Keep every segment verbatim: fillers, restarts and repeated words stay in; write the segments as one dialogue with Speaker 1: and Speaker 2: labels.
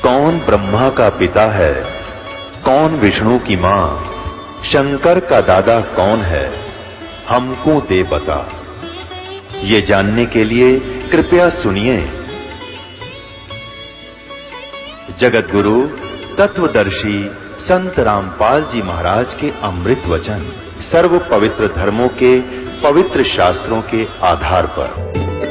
Speaker 1: कौन ब्रह्मा का पिता है, कौन विष्णु की मां, शंकर का दादा कौन है, हमको दे बता। ये जानने के लिए कृपया सुनिए। जगत गुरु तत्वदर्शी संत रामपाल जी महाराज के अमृत वचन सर्व पवित्र धर्मों के पवित्र शास्त्रों के आधार पर।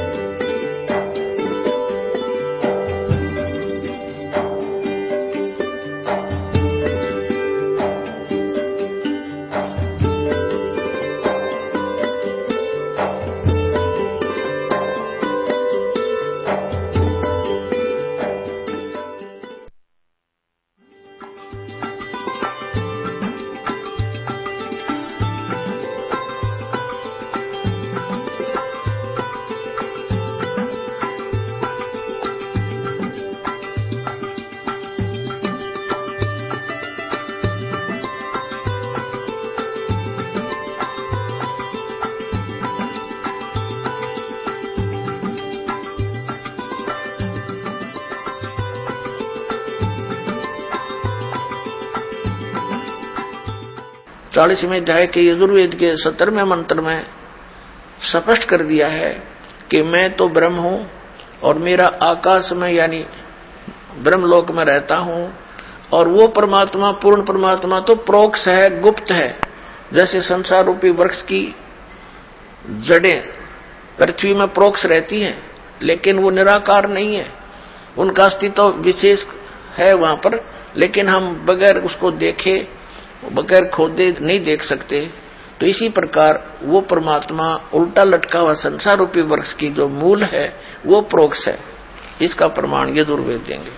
Speaker 2: चालीसवें अध्याय के यजुर्वेद के सत्तरवें मंत्र में स्पष्ट कर दिया है कि मैं तो ब्रह्म हूं और मेरा आकाश में यानी ब्रह्मलोक में रहता हूं, और वो परमात्मा पूर्ण परमात्मा तो प्रोक्ष है, गुप्त है। जैसे संसार रूपी वृक्ष की जड़ें पृथ्वी में प्रोक्ष रहती हैं, लेकिन वो निराकार नहीं है, उनका अस्तित्व विशेष है वहां पर, लेकिन हम बगैर उसको देखे बगैर खोदे नहीं देख सकते। तो इसी प्रकार वो परमात्मा उल्टा लटका हुआ संसार रूपी वृक्ष की जो मूल है वो प्रोक्ष है। इसका प्रमाण यजुर्वेद देंगे।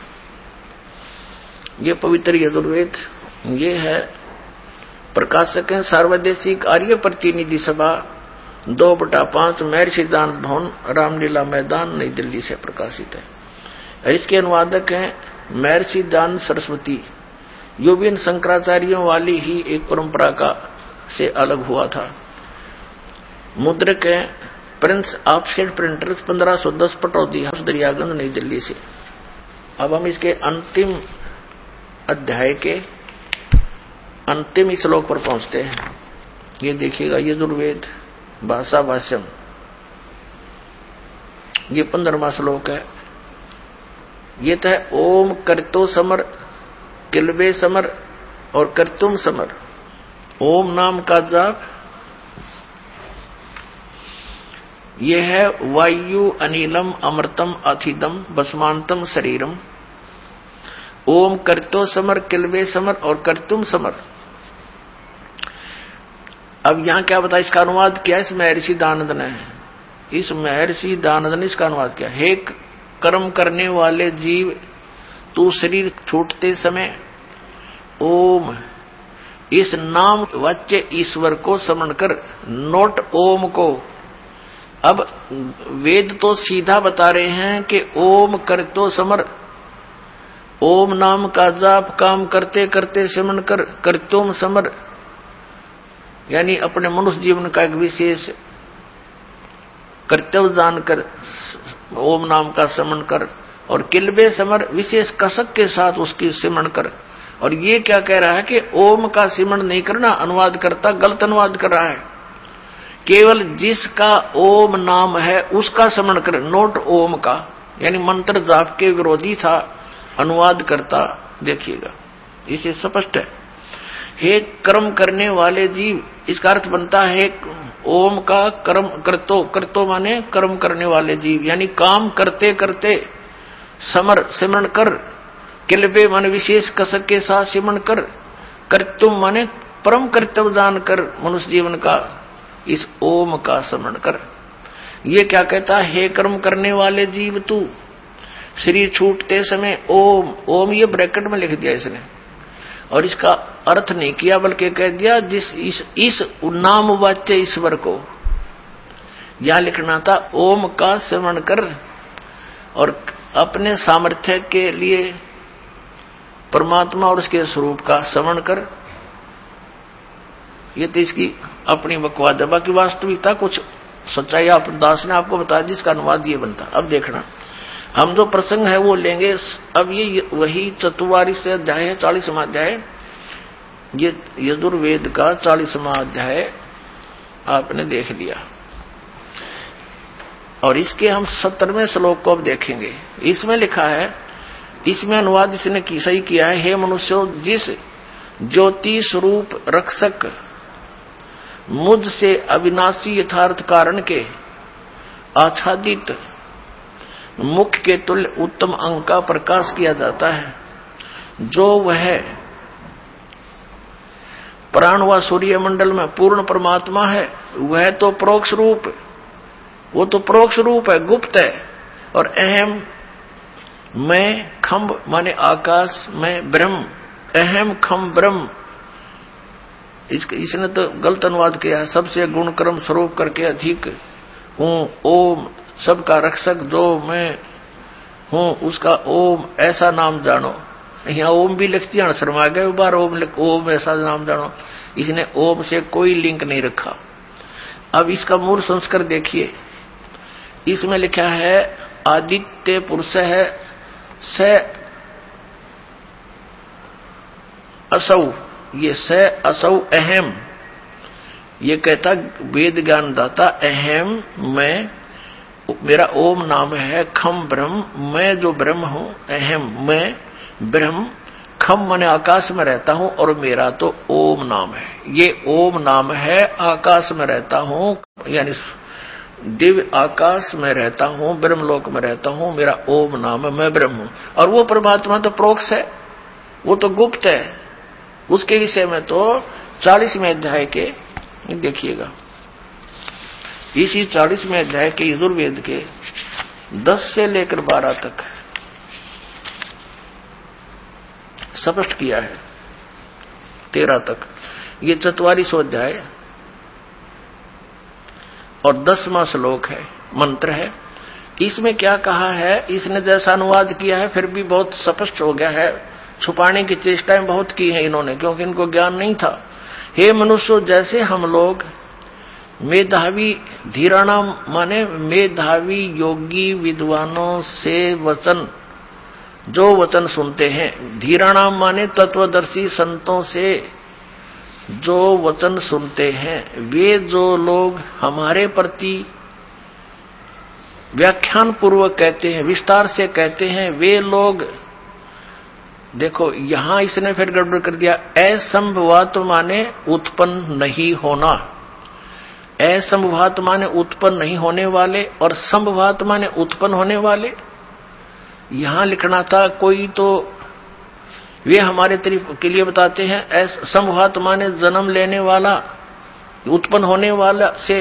Speaker 2: ये पवित्र यजुर्वेद ये है। प्रकाशक है सार्वदेशिक आर्य प्रतिनिधि सभा, दो बटा पांच महर्षि दानंद भवन, रामलीला मैदान, नई दिल्ली से प्रकाशित है। इसके अनुवादक हैं महर्षि दानंद सरस्वती। यो भी इन शंकराचार्यों वाली ही एक परंपरा का से अलग हुआ था। मुद्रक है प्रिंस ऑफसेट प्रिंटर्स, पंद्रह सौ दस पटौदी हाउस, दरियागंज, नई दिल्ली से। अब हम इसके अंतिम अध्याय के अंतिम श्लोक पर पहुंचते हैं। ये देखिएगा यजुर्वेद भाषा भाष्यम, ये पंद्रहवां श्लोक है। ये तो है ओम कर्तो समर किलबे समर और कर्तुम समर। ओम नाम का जाप यह है वायु अनिलम अमृतम अथिदम भस्मांतम शरीरम। ओम कर्तो समर किलबे समर और कर्तुम समर। अब यहां क्या बताया, इसका अनुवाद किया इस महर्षि दानंद ने। इस महर्षि दानंद ने इसका अनुवाद किया, हे कर्म करने वाले जीव, तू शरीर छूटते समय ओम इस नाम वाच्य ईश्वर को स्मरण कर, नोट ओम को। अब वेद तो सीधा बता रहे हैं कि ओम करतो समर, ओम नाम का जाप काम करते करते स्मरण कर, करतोम समर, यानी अपने मनुष्य जीवन का एक विशेष कर्तव्य जानकर ओम नाम का स्मरण कर, और किलबे समर विशेष कसक के साथ उसकी सिमरण कर। और ये क्या कह रहा है कि ओम का सिमरण नहीं करना, अनुवाद करता गलत अनुवाद कर रहा है। केवल जिसका ओम नाम है उसका स्मरण कर, नोट ओम का, यानी मंत्र जाप के विरोधी था अनुवाद करता। देखिएगा इसे स्पष्ट है। हे कर्म करने वाले जीव, इसका अर्थ बनता है ओम का कर्म करतो, करतो माने कर्म करने वाले जीव, यानी काम करते करते समर सिमरण कर, किलबे माने विशेष कसक के साथ सिमरण कर, कर्तुम माने परम कर्तव्य दान कर मनुष्य जीवन का, इस ओम का स्मरण कर। ये क्या कहता है, हे कर्म करने वाले जीव तू शरीर छूटते समय ओम, ओम ये ब्रैकेट में लिख दिया इसने, और इसका अर्थ नहीं किया बल्कि कह दिया जिस इस, इस नाम वाच्य ईश्वर को। यह लिखना था ओम का स्मरण कर और अपने सामर्थ्य के लिए परमात्मा और उसके स्वरूप का स्मरण कर। ये तो इसकी अपनी बकवाद है, बाकी वास्तविकता कुछ सच्चाई आप दास ने आपको बताया जिसका अनुवाद ये बनता। अब देखना हम जो प्रसंग है वो लेंगे। अब ये वही चतुर्वारिश अध्याय है, चालीसवां अध्याय, ये यजुर्वेद का चालीसवां अध्याय आपने देख लिया। और इसके हम सत्तरवें श्लोक को अब देखेंगे। इसमें लिखा है, इसमें अनुवाद इसने की सही किया है, हे मनुष्यों, जिस ज्योति स्वरूप रक्षक मुझ से अविनाशी यथार्थ कारण के आच्छादित मुख के तुल्य उत्तम अंग का प्रकाश किया जाता है, जो वह प्राण व सूर्य मंडल में पूर्ण परमात्मा है, वह तो परोक्ष रूप, वो तो परोक्ष रूप है, गुप्त है। और अहम मैं खम्ब माने आकाश में ब्रह्म, अहम खम ब्रह्म, इसके इसने तो गलत अनुवाद किया है, सबसे गुण कर्म स्वरूप करके अधिक हूं, ओम सबका रक्षक जो मैं हूं उसका ओम ऐसा नाम जानो। यहाँ ओम भी लिख दिया, शर्मा गए बार ओम लिख, ओम ऐसा नाम जानो, इसने ओम से कोई लिंक नहीं रखा। अब इसका मूल संस्कार देखिए, इसमें लिखा है आदित्य पुरुष है स असौ, ये स असौ अहम, ये कहता वेद ज्ञान दाता अहम मैं, मेरा ओम नाम है, खम ब्रह्म मैं जो ब्रह्म हूं, अहम मैं ब्रह्म, खम माने आकाश में रहता हूं और मेरा तो ओम नाम है। ये ओम नाम है, आकाश में रहता हूं, यानी दिव्य आकाश में रहता हूं, ब्रह्मलोक में रहता हूं, मेरा ओम नाम है, मैं ब्रह्म हूं। और वो परमात्मा तो प्रोक्ष है, वो तो गुप्त है। उसके विषय में तो चालीसवें अध्याय के देखिएगा, इसी चालीसवें अध्याय के यजुर्वेद के दस से लेकर बारह तक स्पष्ट किया है, तेरह तक, ये चतवालीसवां अध्याय और दसवां श्लोक है, मंत्र है। इसमें क्या कहा है, इसने जैसा अनुवाद किया है फिर भी बहुत स्पष्ट हो गया है, छुपाने की चेष्टाएं बहुत की है इन्होंने, क्योंकि इनको ज्ञान नहीं था। हे मनुष्यों, जैसे हम लोग मेधावी धीराणा माने मेधावी योगी विद्वानों से वचन, जो वचन सुनते हैं, धीराणा माने तत्वदर्शी संतों से जो वचन सुनते हैं, वे जो लोग हमारे प्रति व्याख्यान पूर्वक कहते हैं, विस्तार से कहते हैं, वे लोग, देखो यहां इसने फिर गड़बड़ कर दिया, असंभवात माने उत्पन्न नहीं होना, असंभवात माने उत्पन्न नहीं होने वाले, और संभवात माने उत्पन्न होने वाले। यहां लिखना था कोई तो वे हमारे तरीके के लिए बताते हैं, असंभवात माने जन्म लेने वाला, उत्पन्न होने वाला से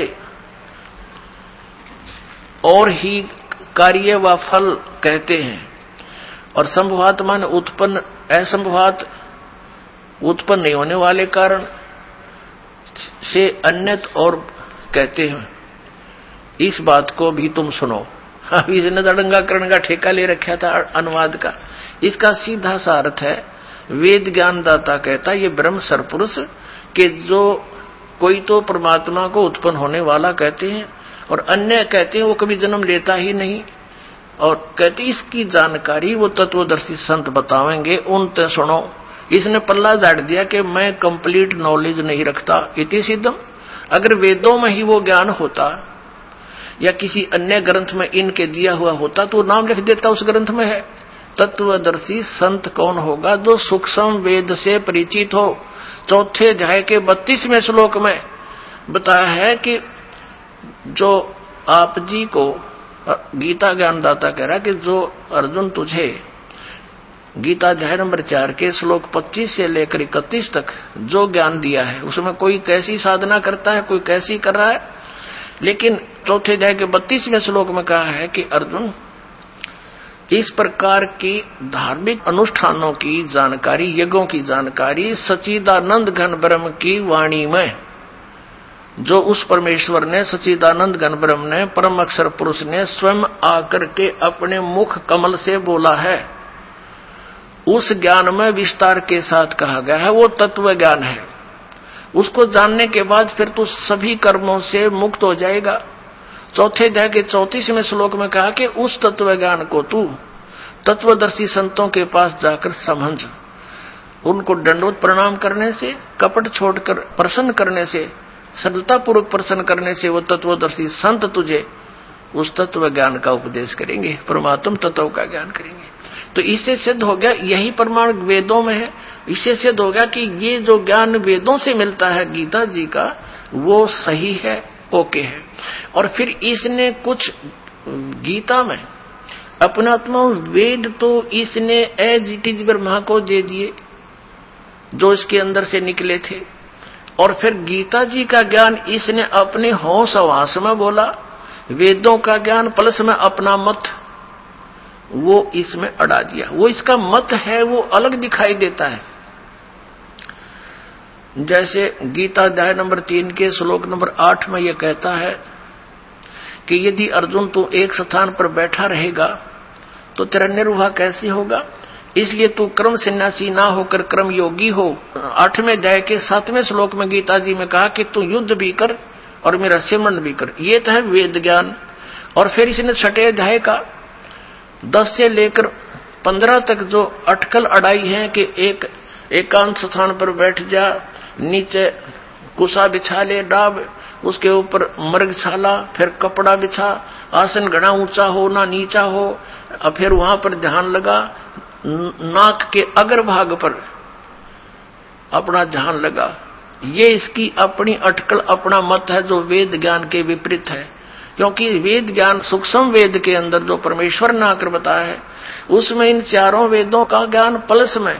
Speaker 2: और ही कार्य व फल कहते हैं, और संभवात माने उत्पन्न, असंभवात उत्पन्न नहीं होने वाले कारण से अन्यत और कहते हैं। इस बात को भी तुम सुनो। अभी इसने दड़ंगाकरण का ठेका ले रखा था अनुवाद का। इसका सीधा सा अर्थ है, वेद ज्ञानदाता कहता ये ब्रह्म सरपुरुष के जो कोई तो परमात्मा को उत्पन्न होने वाला कहते हैं, और अन्य कहते हैं वो कभी जन्म लेता ही नहीं, और कहते इसकी जानकारी वो तत्वदर्शी संत बतावेंगे, उन ते सुनो। इसने पल्ला झाड़ दिया कि मैं कंप्लीट नॉलेज नहीं रखता, इति सिद्धम। अगर वेदों में ही वो ज्ञान होता या किसी अन्य ग्रंथ में इनके दिया हुआ होता तो नाम लिख देता उस ग्रंथ में है। तत्वदर्शी संत कौन होगा? जो सूक्ष्म वेद से परिचित हो। चौथे अध्याय के बत्तीसवें श्लोक में बताया है कि जो आप जी को गीता ज्ञानदाता कह रहा है कि जो अर्जुन तुझे गीता अध्याय नंबर चार के श्लोक पच्चीस से लेकर इकतीस तक जो ज्ञान दिया है, उसमें कोई कैसी साधना करता है, कोई कैसी कर रहा है, लेकिन चौथे अध्याय के बत्तीसवें श्लोक में कहा है कि अर्जुन इस प्रकार की धार्मिक अनुष्ठानों की जानकारी, यज्ञों की जानकारी सच्चिदानंद घन ब्रह्म की वाणी में, जो उस परमेश्वर ने, सच्चिदानंद घन ब्रह्म ने, परम अक्षर पुरुष ने स्वयं आकर के अपने मुख कमल से बोला है, उस ज्ञान में विस्तार के साथ कहा गया है, वो तत्व ज्ञान है। उसको जानने के बाद फिर तो सभी कर्मों से मुक्त हो जाएगा। चौथे अध्याय के चौंतीसवें श्लोक में कहा कि उस तत्व ज्ञान को तू तत्वदर्शी संतों के पास जाकर समझ, उनको दंडवत प्रणाम करने से, कपट छोड़कर प्रसन्न करने से, सरलता पूर्वक प्रसन्न करने से वो तत्वदर्शी संत तुझे उस तत्व ज्ञान का उपदेश करेंगे, परमात्म तत्व का ज्ञान करेंगे। तो इससे सिद्ध हो गया, यही प्रमाण वेदों में है, इससे सिद्ध हो गया कि ये जो ज्ञान वेदों से मिलता है गीता जी का, वो सही है, ओके है। और फिर इसने कुछ गीता में अपनात्मा वेद तो इसने एज इट इज ब्रह्मा को दे दिए जो इसके अंदर से निकले थे, और फिर गीता जी का ज्ञान इसने अपने होश आवास में बोला, वेदों का ज्ञान प्लस में अपना मत वो इसमें अड़ा दिया। वो इसका मत है वो अलग दिखाई देता है। जैसे गीता अध्याय नंबर तीन के श्लोक नंबर आठ में यह कहता है कि यदि अर्जुन तू एक स्थान पर बैठा रहेगा तो तेरा निर्वाह कैसे होगा, इसलिए तू कर्म सन्यासी ना होकर कर्म योगी हो। आठवें अध्याय के सातवें श्लोक में गीता जी में कहा कि तू युद्ध भी कर और मेरा सिमरन भी कर। ये तो है वेद ज्ञान। और फिर इसने छठे अध्याय का दस से लेकर पंद्रह तक जो अटकल अड़ाई है कि एक एकांत स्थान पर बैठ जा, नीचे कुसा बिछा ले डाब, उसके ऊपर मर्ग छाला, फिर कपड़ा बिछा, आसन घना ऊंचा हो ना नीचा हो, और फिर वहां पर ध्यान लगा, नाक के अग्र भाग पर अपना ध्यान लगा। ये इसकी अपनी अटकल, अपना मत है जो वेद ज्ञान के विपरीत है। क्योंकि वेद ज्ञान सूक्ष्म वेद के अंदर जो परमेश्वर ने आकर बताया है उसमें इन चारों वेदों का ज्ञान प्लस में,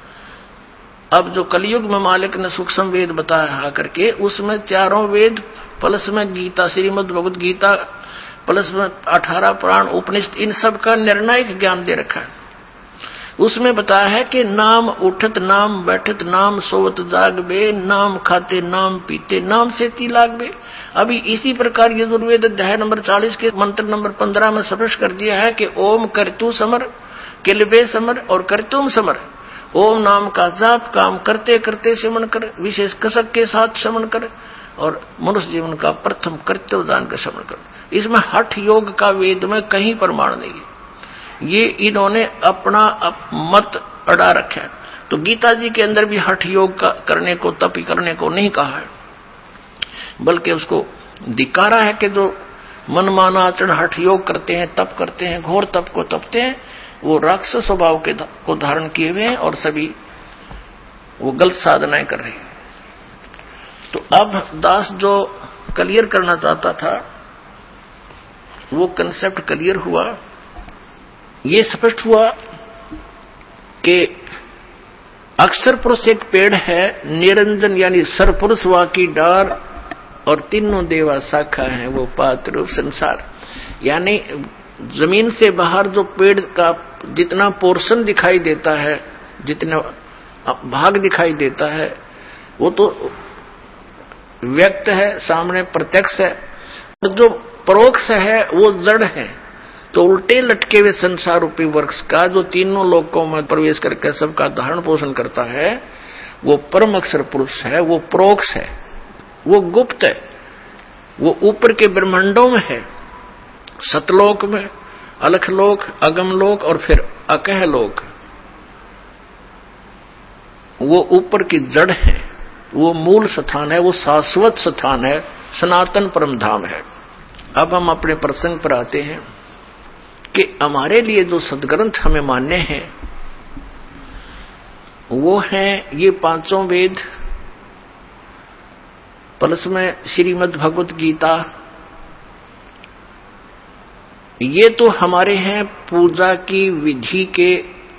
Speaker 2: अब जो कलयुग में मालिक ने सूक्ष्म वेद बताया आकर के, उसमें चारों वेद प्लस में गीता, श्रीमद् भगवद गीता प्लस में अठारह पुराण उपनिषद, इन सब का निर्णायक ज्ञान दे रखा है। उसमें बताया है कि नाम उठत नाम बैठत नाम सोवत जागबे, नाम खाते नाम पीते नाम से ती लागबे। अभी इसी प्रकार यजुर्वेद अध्याय नंबर चालीस के मंत्र नंबर पंद्रह में स्पष्ट कर दिया है कि ओम करतु समर, किलबे समर और करतुम समर। ओम नाम का जाप काम करते करते सिमरण कर, विशेष कसक के साथ सिमरण कर, और मनुष्य जीवन का प्रथम कर्तव्य दान का सिमरण कर। इसमें हठ योग का वेद में कहीं प्रमाण नहीं है। ये इन्होंने अपना अप मत अड़ा रखा है। तो गीता जी के अंदर भी हठ योग का करने को, तप करने को नहीं कहा है, बल्कि उसको धिक्कारा है कि जो मनमाना आचरण हठ योग करते हैं, तप करते हैं, घोर तप को तपते हैं, वो राक्षस स्वभाव के को धारण किए हुए हैं और सभी वो गलत साधनाएं कर रहे हैं। तो अब दास जो क्लियर करना चाहता था वो कंसेप्ट क्लियर हुआ। ये स्पष्ट हुआ कि अक्षर पुरुष एक पेड़ है, निरंजन यानी सरपुरुष वा की डार, और तीनों देवा शाखा है वो पात्र रूप संसार। यानी जमीन से बाहर जो पेड़ का जितना पोर्शन दिखाई देता है, जितना भाग दिखाई देता है, वो तो व्यक्त है, सामने प्रत्यक्ष है, और जो परोक्ष है वो जड़ है। तो उल्टे लटके हुए संसार रूपी वृक्ष का जो तीनों लोकों में प्रवेश करके सबका धारण पोषण करता है, वो परम अक्षर पुरुष है, वो परोक्ष है, वो गुप्त है, वो ऊपर के ब्रह्मांडों में है, सतलोक में, अलखलोक, अगमलोक और फिर अकह लोक। वो ऊपर की जड़ है, वो मूल स्थान है, वो शाश्वत स्थान है, सनातन परम धाम है। अब हम अपने प्रसंग पर आते हैं कि हमारे लिए जो सदग्रंथ हमें मान्य हैं वो हैं ये पांचों वेद, प्लस में श्रीमद् भगवत गीता। ये तो हमारे हैं पूजा की विधि के,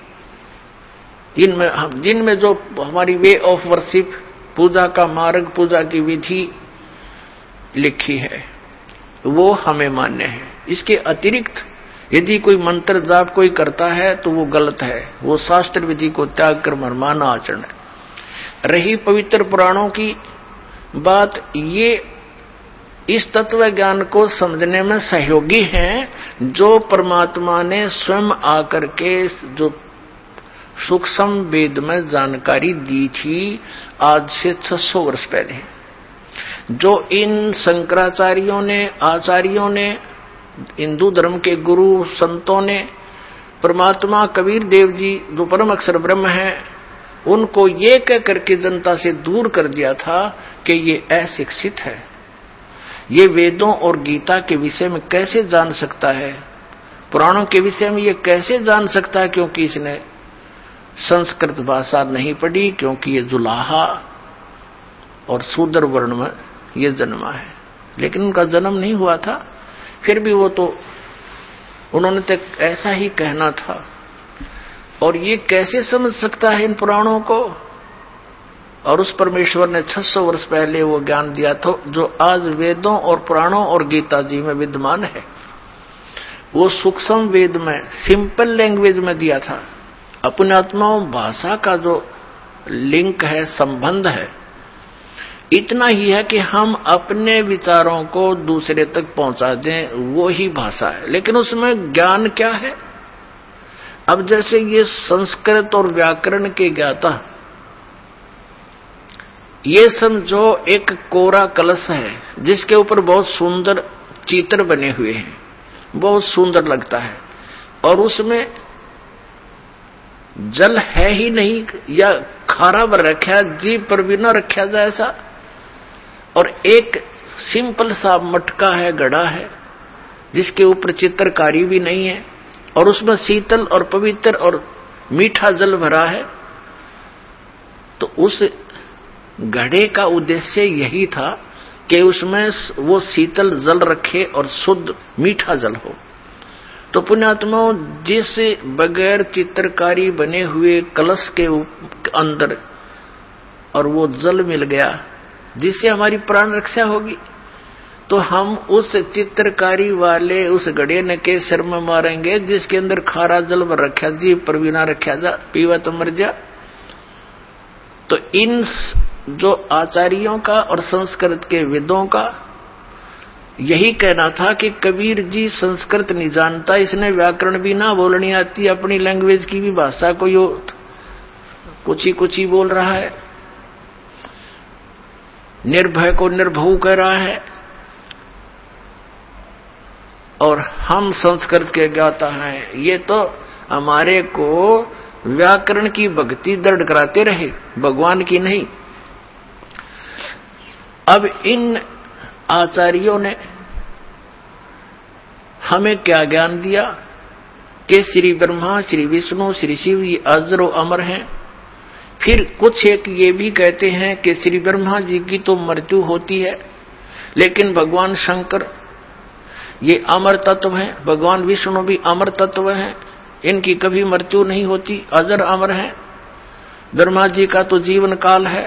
Speaker 2: इनमें जिनमें जो हमारी वे ऑफ वर्शिप, पूजा का मार्ग, पूजा की विधि लिखी है वो हमें मान्य है। इसके अतिरिक्त यदि कोई मंत्र जाप कोई करता है तो वो गलत है, वो शास्त्र विधि को त्याग कर मनमाना आचरण है। रही पवित्र पुराणों की बात, ये इस तत्व ज्ञान को समझने में सहयोगी हैं जो परमात्मा ने स्वयं आकर के जो सूक्ष्म वेद में जानकारी दी थी आज से छह सौ वर्ष पहले। जो इन शंकराचार्यों ने, आचार्यों ने, हिंदू धर्म के गुरु संतों ने, परमात्मा कबीर देव जी जो परम अक्षर ब्रह्म है, उनको ये कह करके जनता से दूर कर दिया था कि ये अशिक्षित है, ये वेदों और गीता के विषय में कैसे जान सकता है, पुराणों के विषय में ये कैसे जान सकता है, क्योंकि इसने संस्कृत भाषा नहीं पढ़ी, क्योंकि ये जुलाहा और शूद्र वर्ण में ये जन्मा है। लेकिन उनका जन्म नहीं हुआ था, फिर भी वो तो उन्होंने तो ऐसा ही कहना था। और ये कैसे समझ सकता है इन पुराणों को? और उस परमेश्वर ने छह सौ वर्ष पहले वो ज्ञान दिया था जो आज वेदों और पुराणों और गीता जी में विद्यमान है। वो सूक्ष्म वेद में, सिंपल लैंग्वेज में दिया था। अपने आत्माओं भाषा का जो लिंक है, संबंध है, इतना ही है कि हम अपने विचारों को दूसरे तक पहुंचा दें, वो ही भाषा है। लेकिन उसमें ज्ञान क्या है? अब जैसे ये संस्कृत और व्याकरण के ज्ञाता, ये समझो एक कोरा कलश है जिसके ऊपर बहुत सुंदर चित्र बने हुए हैं, बहुत सुंदर लगता है, और उसमें जल है ही नहीं, या खारा भर रखा, जीभ पर भी न रखा जाए ऐसा, और एक सिंपल सा मटका है, घड़ा है, जिसके ऊपर चित्रकारी भी नहीं है, और उसमें शीतल और पवित्र और मीठा जल भरा है। तो उस घड़े का उद्देश्य यही था कि उसमें वो शीतल जल रखे और शुद्ध मीठा जल हो। तो पुण्यात्माओं, जिस बगैर चित्रकारी बने हुए कलश के अंदर और वो जल मिल गया जिससे हमारी प्राण रक्षा होगी, तो हम उस चित्रकारी वाले उस घड़े न के सिर में मारेंगे जिसके अंदर खारा जल भर रखा, जीभ पर भी ना रखा जा, पीवा तो मर जा। तो इन जो आचार्यों का और संस्कृत के वेदों का यही कहना था कि कबीर जी संस्कृत नहीं जानता, इसने व्याकरण भी ना बोलनी आती, अपनी लैंग्वेज की भी भाषा को यो कुछ ही कुछ ही बोल रहा है, निर्भय को निर्भऊ कह रहा है, और हम संस्कृत के ज्ञाता हैं। ये तो हमारे को व्याकरण की भक्ति दृढ़ कराते रहे, भगवान की नहीं। अब इन आचार्यों ने हमें क्या ज्ञान दिया कि श्री ब्रह्मा, श्री विष्णु, श्री शिव ये अजर और अमर हैं। फिर कुछ एक ये भी कहते हैं कि श्री ब्रह्मा जी की तो मृत्यु होती है, लेकिन भगवान शंकर ये अमर तत्व हैं, भगवान विष्णु भी अमर तत्व हैं, इनकी कभी मृत्यु नहीं होती, अजर अमर हैं। ब्रह्मा जी का तो जीवन काल है।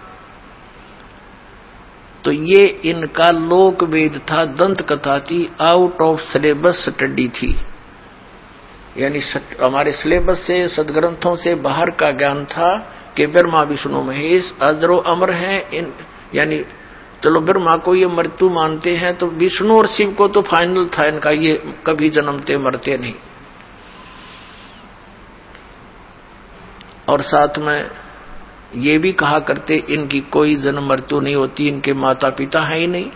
Speaker 2: तो ये इनका लोक वेद था, दंत कथा थी, आउट ऑफ सिलेबस स्टडी थी, यानी हमारे सिलेबस से, सदग्रंथों से बाहर का ज्ञान था कि ब्रह्मा विष्णु महेश अजरो अमर हैं। इन यानी चलो ब्रह्मा को ये मृत्यु मानते हैं, तो विष्णु और शिव को तो फाइनल था इनका, ये कभी जन्मते मरते नहीं। और साथ में ये भी कहा करते इनकी कोई जन्म मृत्यु नहीं होती, इनके माता पिता है ही नहीं।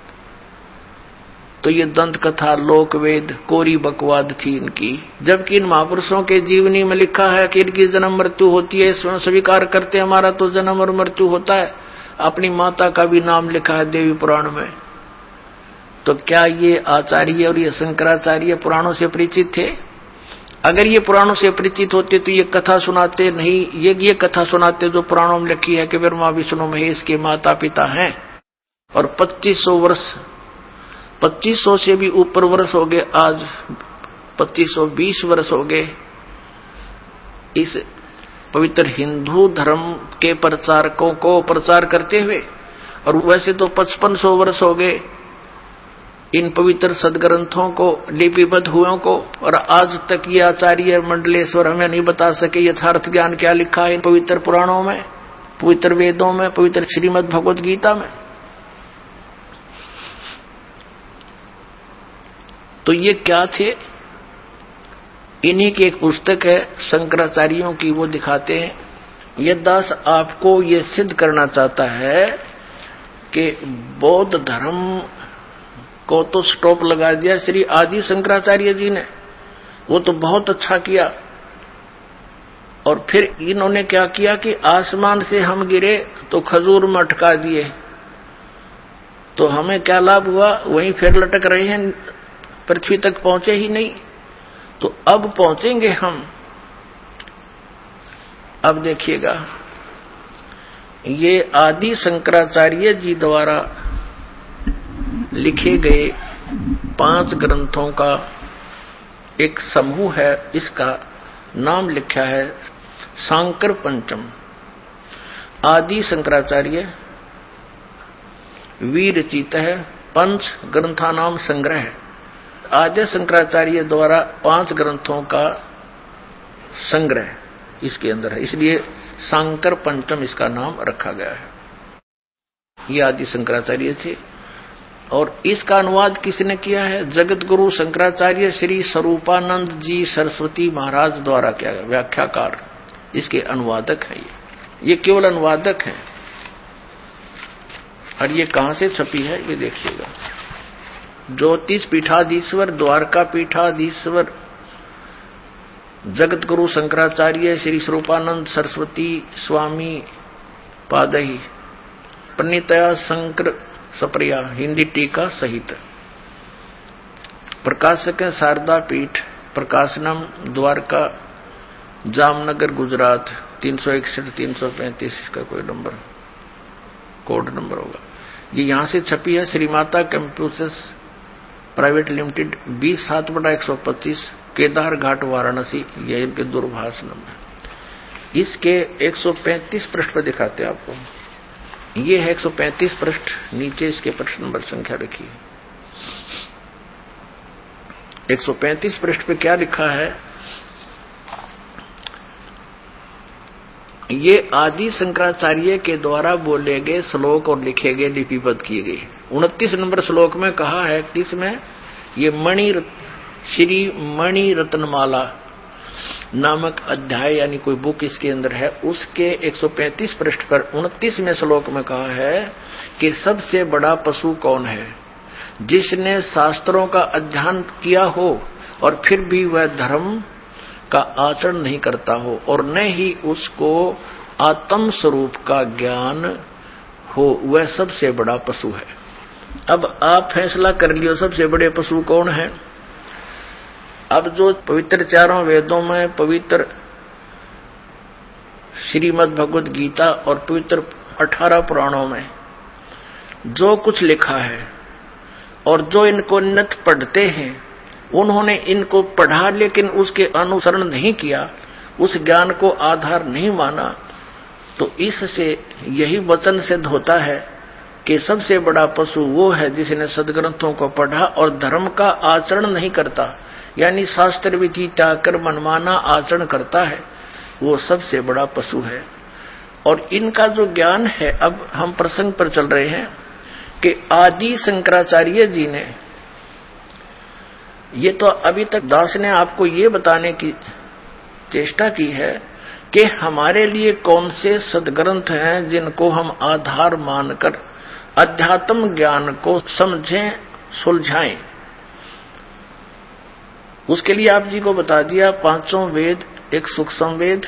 Speaker 2: तो ये दंत कथा, लोक वेद, कोरी बकवाद थी इनकी। जबकि इन महापुरुषों के जीवनी में लिखा है कि इनकी जन्म मृत्यु होती है, इसमें स्वीकार करते हमारा तो जन्म और मृत्यु होता है। अपनी माता का भी नाम लिखा है देवी पुराण में। तो क्या ये आचार्य और ये शंकराचार्य पुराणों से परिचित थे? अगर ये पुराणों से परिचित होते तो ये कथा सुनाते नहीं, ये ये कथा सुनाते जो पुराणों में लिखी है कि ब्रह्मा विष्णु महेश के माता पिता हैं। और पच्चीस सौ वर्ष, पच्चीस सौ से भी ऊपर वर्ष हो गए, आज पच्चीस सौ बीस वर्ष हो गए इस पवित्र हिंदू धर्म के प्रचारकों को प्रचार करते हुए। और वैसे तो पचपन सौ वर्ष हो गए इन पवित्र सदग्रंथों को लिपिबद्ध हुए को, और आज तक ये आचार्य मंडलेश्वर हमें नहीं बता सके यथार्थ ज्ञान क्या लिखा है इन पवित्र पुराणों में, पवित्र वेदों में, पवित्र श्रीमद् भगवद गीता में। तो ये क्या थे? इन्हीं की एक पुस्तक है शंकराचार्यों की, वो दिखाते हैं। ये दास आपको ये सिद्ध करना चाहता है कि बौद्ध धर्म को तो स्टॉप लगा दिया श्री आदि शंकराचार्य जी ने, वो तो बहुत अच्छा किया। और फिर इन्होंने क्या किया कि आसमान से हम गिरे तो खजूर में अटका दिए, तो हमें क्या लाभ हुआ, वहीं फिर लटक रहे हैं, पृथ्वी तक पहुंचे ही नहीं। तो अब पहुंचेंगे हम। अब देखिएगा, ये आदि शंकराचार्य जी द्वारा लिखे गए पांच ग्रंथों का एक समूह है। इसका नाम लिखा है शांकर पंचम। आदि शंकराचार्य विरचित है पंच ग्रंथानाम संग्रह। आद्य शंकराचार्य द्वारा पांच ग्रंथों का संग्रह इसके अंदर है, इसलिए शांकर पंचम इसका नाम रखा गया है। ये आदि शंकराचार्य थे। और इसका अनुवाद किसने किया है? जगत गुरु शंकराचार्य श्री स्वरूपानंद जी सरस्वती महाराज द्वारा किया गया, व्याख्याकार इसके अनुवादक हैं। ये ये केवल अनुवादक हैं। और ये कहां से छपी है ये देखिएगा। ज्योतिष पीठाधीश्वर, द्वारका पीठाधीश्वर जगत गुरु शंकराचार्य श्री स्वरूपानंद सरस्वती स्वामी पादही प्रणीतया शंकर सप्रिया हिंदी टीका सहित। प्रकाशक है शारदा पीठ, प्रकाशनम द्वारका जामनगर गुजरात तीन सौ इकसठ तीन सौ पैंतीस का कोई नंबर कोड नंबर होगा। ये यहां से छपी है। श्रीमाता कंप्यूटर्स प्राइवेट लिमिटेड बीस सात बटा एक सौ पच्चीस केदार घाट वाराणसी, ये इनके दूरभाष नंबर। इसके एक सौ पैंतीस पृष्ठ पर दिखाते हैं आपको। ये है एक सौ पैंतीस पृष्ठ, नीचे इसके पृष्ठ नंबर संख्या लिखी है। एक सौ पैंतीस पृष्ठ पे क्या लिखा है? ये आदि शंकराचार्य के द्वारा बोले गए श्लोक और लिखे गए लिपिबद्ध किए गए। उनतीस नंबर श्लोक में कहा है कि इसमें ये मणि श्री मणि रत्नमाला नामक अध्याय यानी कोई बुक इसके अंदर है, उसके एक सौ पैंतीस पृष्ठ पर उनतीसवें श्लोक में कहा है कि सबसे बड़ा पशु कौन है? जिसने शास्त्रों का अध्ययन किया हो और फिर भी वह धर्म का आचरण नहीं करता हो और न ही उसको आत्म स्वरूप का ज्ञान हो, वह सबसे बड़ा पशु है। अब आप फैसला कर लियो सबसे बड़े पशु कौन है। अब जो पवित्र चारों वेदों में, पवित्र श्रीमद् भगवद गीता और पवित्र अठारह पुराणों में जो कुछ लिखा है और जो इनको नित पढ़ते हैं, उन्होंने इनको पढ़ा लेकिन उसके अनुसरण नहीं किया, उस ज्ञान को आधार नहीं माना, तो इससे यही वचन सिद्ध होता है कि सबसे बड़ा पशु वो है जिसने सदग्रंथों को पढ़ा और धर्म का आचरण नहीं करता, यानी शास्त्र विधि त्याग कर मनमाना आचरण करता है, वो सबसे बड़ा पशु है। और इनका जो ज्ञान है, अब हम प्रसंग पर चल रहे हैं कि आदि शंकराचार्य जी ने, ये तो अभी तक दास ने आपको ये बताने की चेष्टा की है कि हमारे लिए कौन से सदग्रंथ हैं जिनको हम आधार मानकर अध्यात्म ज्ञान को समझें, सुलझाएं। उसके लिए आप जी को बता दिया पांचों वेद, एक सूक्ष्म वेद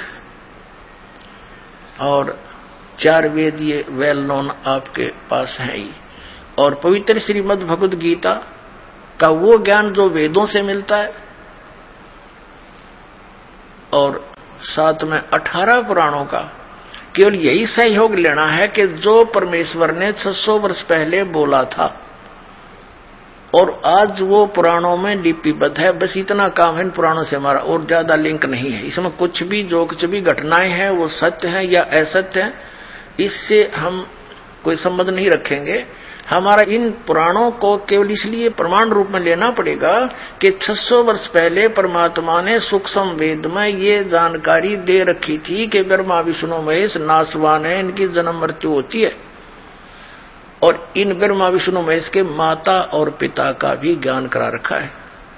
Speaker 2: और चार वेद, ये वेल नोन आपके पास है ही। और पवित्र श्रीमद् भगवद गीता का वो ज्ञान जो वेदों से मिलता है, और साथ में अठारह पुराणों का केवल यही सहयोग लेना है कि जो परमेश्वर ने छह सौ वर्ष पहले बोला था और आज वो पुराणों में लिपिबद्ध है, बस इतना काम है इन पुराणों से हमारा, और ज्यादा लिंक नहीं है। इसमें कुछ भी जो कुछ भी घटनाएं हैं वो सत्य हैं या असत्य हैं, इससे हम कोई संबंध नहीं रखेंगे। हमारा इन पुराणों को केवल इसलिए प्रमाण रूप में लेना पड़ेगा कि छह सौ वर्ष पहले परमात्मा ने सूक्ष्म वेद में ये जानकारी दे रखी थी कि ब्रह्मा विष्णु महेश नाशवान है, इनकी जन्म मृत्यु होती है, और इन ब्रह्मा विष्णु महेश के माता और पिता का भी ज्ञान करा रखा है।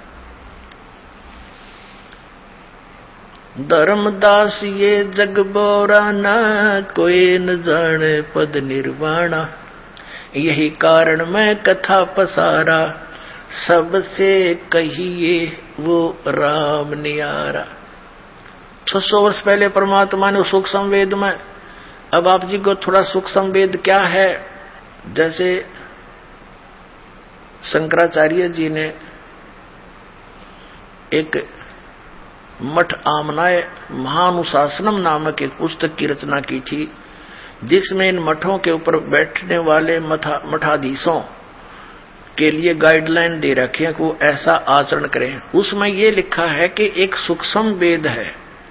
Speaker 2: धर्मदास ये जग बोरा न कोई न जाने पद निर्वाणा, यही कारण मैं कथा पसारा, सबसे कहिए वो राम नियारा। छह सौ वर्ष पहले परमात्मा ने सूक्ष्म वेद में, अब आप जी को थोड़ा सूक्ष्म वेद क्या है, जैसे शंकराचार्य जी ने एक मठ आमनाय महानुशासनम नामक एक पुस्तक की रचना की थी, जिसमें इन मठों के ऊपर बैठने वाले मठाधीशों के लिए गाइडलाइन दे रखे हैं कि वो ऐसा आचरण करें। उसमें ये लिखा है कि एक सूक्ष्म वेद है।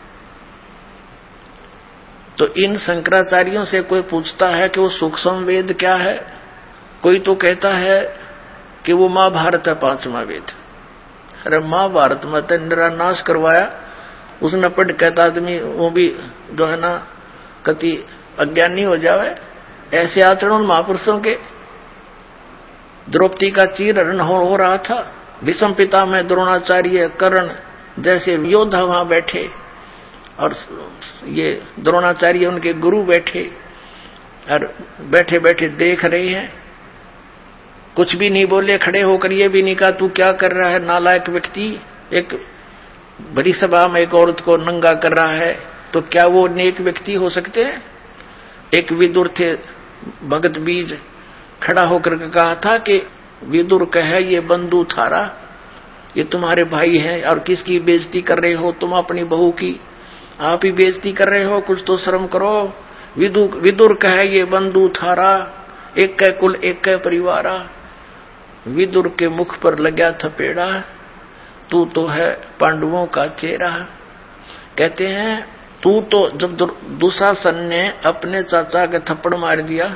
Speaker 2: तो इन शंकराचार्यों से कोई पूछता है कि वो सूक्ष्म वेद क्या है, कोई तो कहता है कि वो महाभारत है पांचवा वेद। अरे महाभारत में तो निरानाश करवाया उसने, पढ़ कहता आदमी वो भी जो है ना कति अज्ञानी हो जावे। ऐसे आचरण महापुरुषों के, द्रौपदी का चीरहरण हो रहा था, भीष्म पिता में द्रोणाचार्य कर्ण जैसे योद्धा वहां बैठे और ये द्रोणाचार्य उनके गुरु बैठे और बैठे बैठे देख रहे हैं, कुछ भी नहीं बोले, खड़े होकर ये भी नहीं कहा तू क्या कर रहा है नालायक व्यक्ति। एक बड़ी सभा में एक औरत को नंगा कर रहा है, तो क्या वो नेक व्यक्ति हो सकते हैं? एक विदुर थे भगत बीज, खड़ा होकर कहा था कि विदुर कहे ये बंधु थारा, ये तुम्हारे भाई हैं और किसकी बेइज्जती कर रहे हो तुम? अपनी बहू की आप ही बेइज्जती कर रहे हो, कुछ तो शर्म करो। विदु विदुर कहे ये बंधु थारा, एक कै कुल एक कै परिवारा। विदुर के मुख पर लगा थपेड़ा, तू तो है पांडवों का चेहरा। कहते हैं तू तो, जब दुशासन ने अपने चाचा के थप्पड़ मार दिया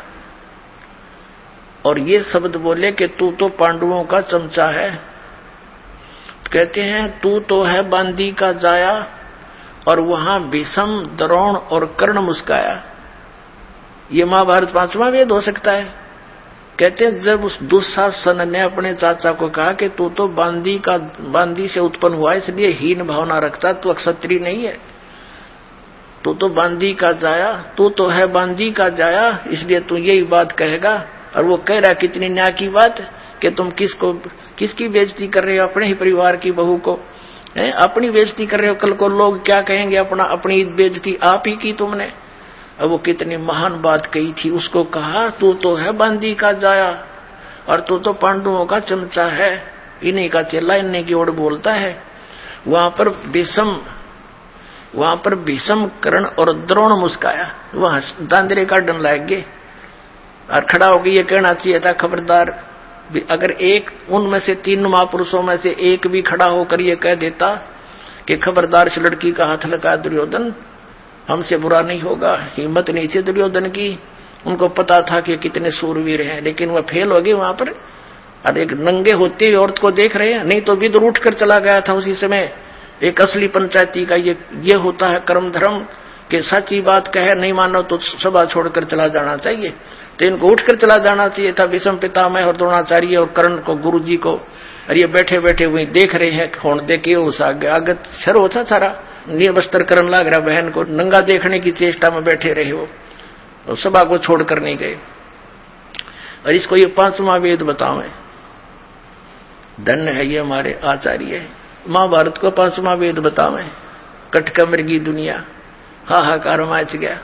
Speaker 2: और ये शब्द बोले कि तू तो पांडवों का चमचा है, कहते हैं तू तो है बांदी का जाया, और वहां भीष्म द्रोण और कर्ण मुस्काया। ये महाभारत पांचवा वेद हो सकता है। कहते हैं जब उस दुशासन ने अपने चाचा को कहा कि तू तो बांदी का बांदी से उत्पन्न हुआ, इसलिए हीन भावना रखता, तू क्षत्रिय नहीं है, तू तो बांदी का जाया, तू तो है बांदी का जाया, इसलिए तू यही बात कहेगा। और वो कह रहा कितनी न्याय की बात कि तुम किसको किसकी बेइज्जती कर रहे हो? अपने ही परिवार की बहू को है, अपनी बेइज्जती कर रहे हो, कल को लोग क्या कहेंगे? अपना अपनी बेइज्जती आप ही की तुमने। अब वो कितनी महान बात कही थी, उसको कहा तू तो है बांदी का जाया और तू तो पांडवों का चमचा है, इन्हीं का चेला, इन्हीं की ओर बोलता है। वहां पर भीष्म वहां पर भीष्म कर्ण और द्रोण मुस्काया, वहां दांदरे का डन लाग गए और खड़ा होकर ये कहना चाहिए था खबरदार, अगर एक उनमें से तीन महापुरुषों में से एक भी खड़ा होकर ये कह देता कि खबरदार इस लड़की का हाथ लगा दुर्योधन, हमसे बुरा नहीं होगा। हिम्मत नहीं थी दुर्योधन की, उनको पता था कि कितने सूरवीर हैं, लेकिन वह फेल हो गए वहां पर। और एक नंगे होते हुए औरत को देख रहे हैं, नहीं तो विदुर उठ कर चला गया था उसी समय। एक असली पंचायती का ये ये होता है कर्म धर्म कि सच्ची बात कहे, नहीं मानो तो सभा छोड़कर चला जाना चाहिए। तो इनको उठकर चला जाना चाहिए था, भीष्म पितामह और द्रोणाचार्य और कर्ण को, गुरु जी को। और ये बैठे बैठे वही देख रहे हैं, होने देखे उस आगे आगत शर होता सारा नी बस्तर करने लग रहा, बहन को नंगा देखने की चेष्टा में बैठे रहे हो, तो सभा को छोड़कर नहीं गए। और इसको ये पांचवा वेद बतावे, धन्य है ये हमारे आचार्य, महाभारत को पांचवा वेद बतावे। कटका मृगी दुनिया हाहाकार मच गया,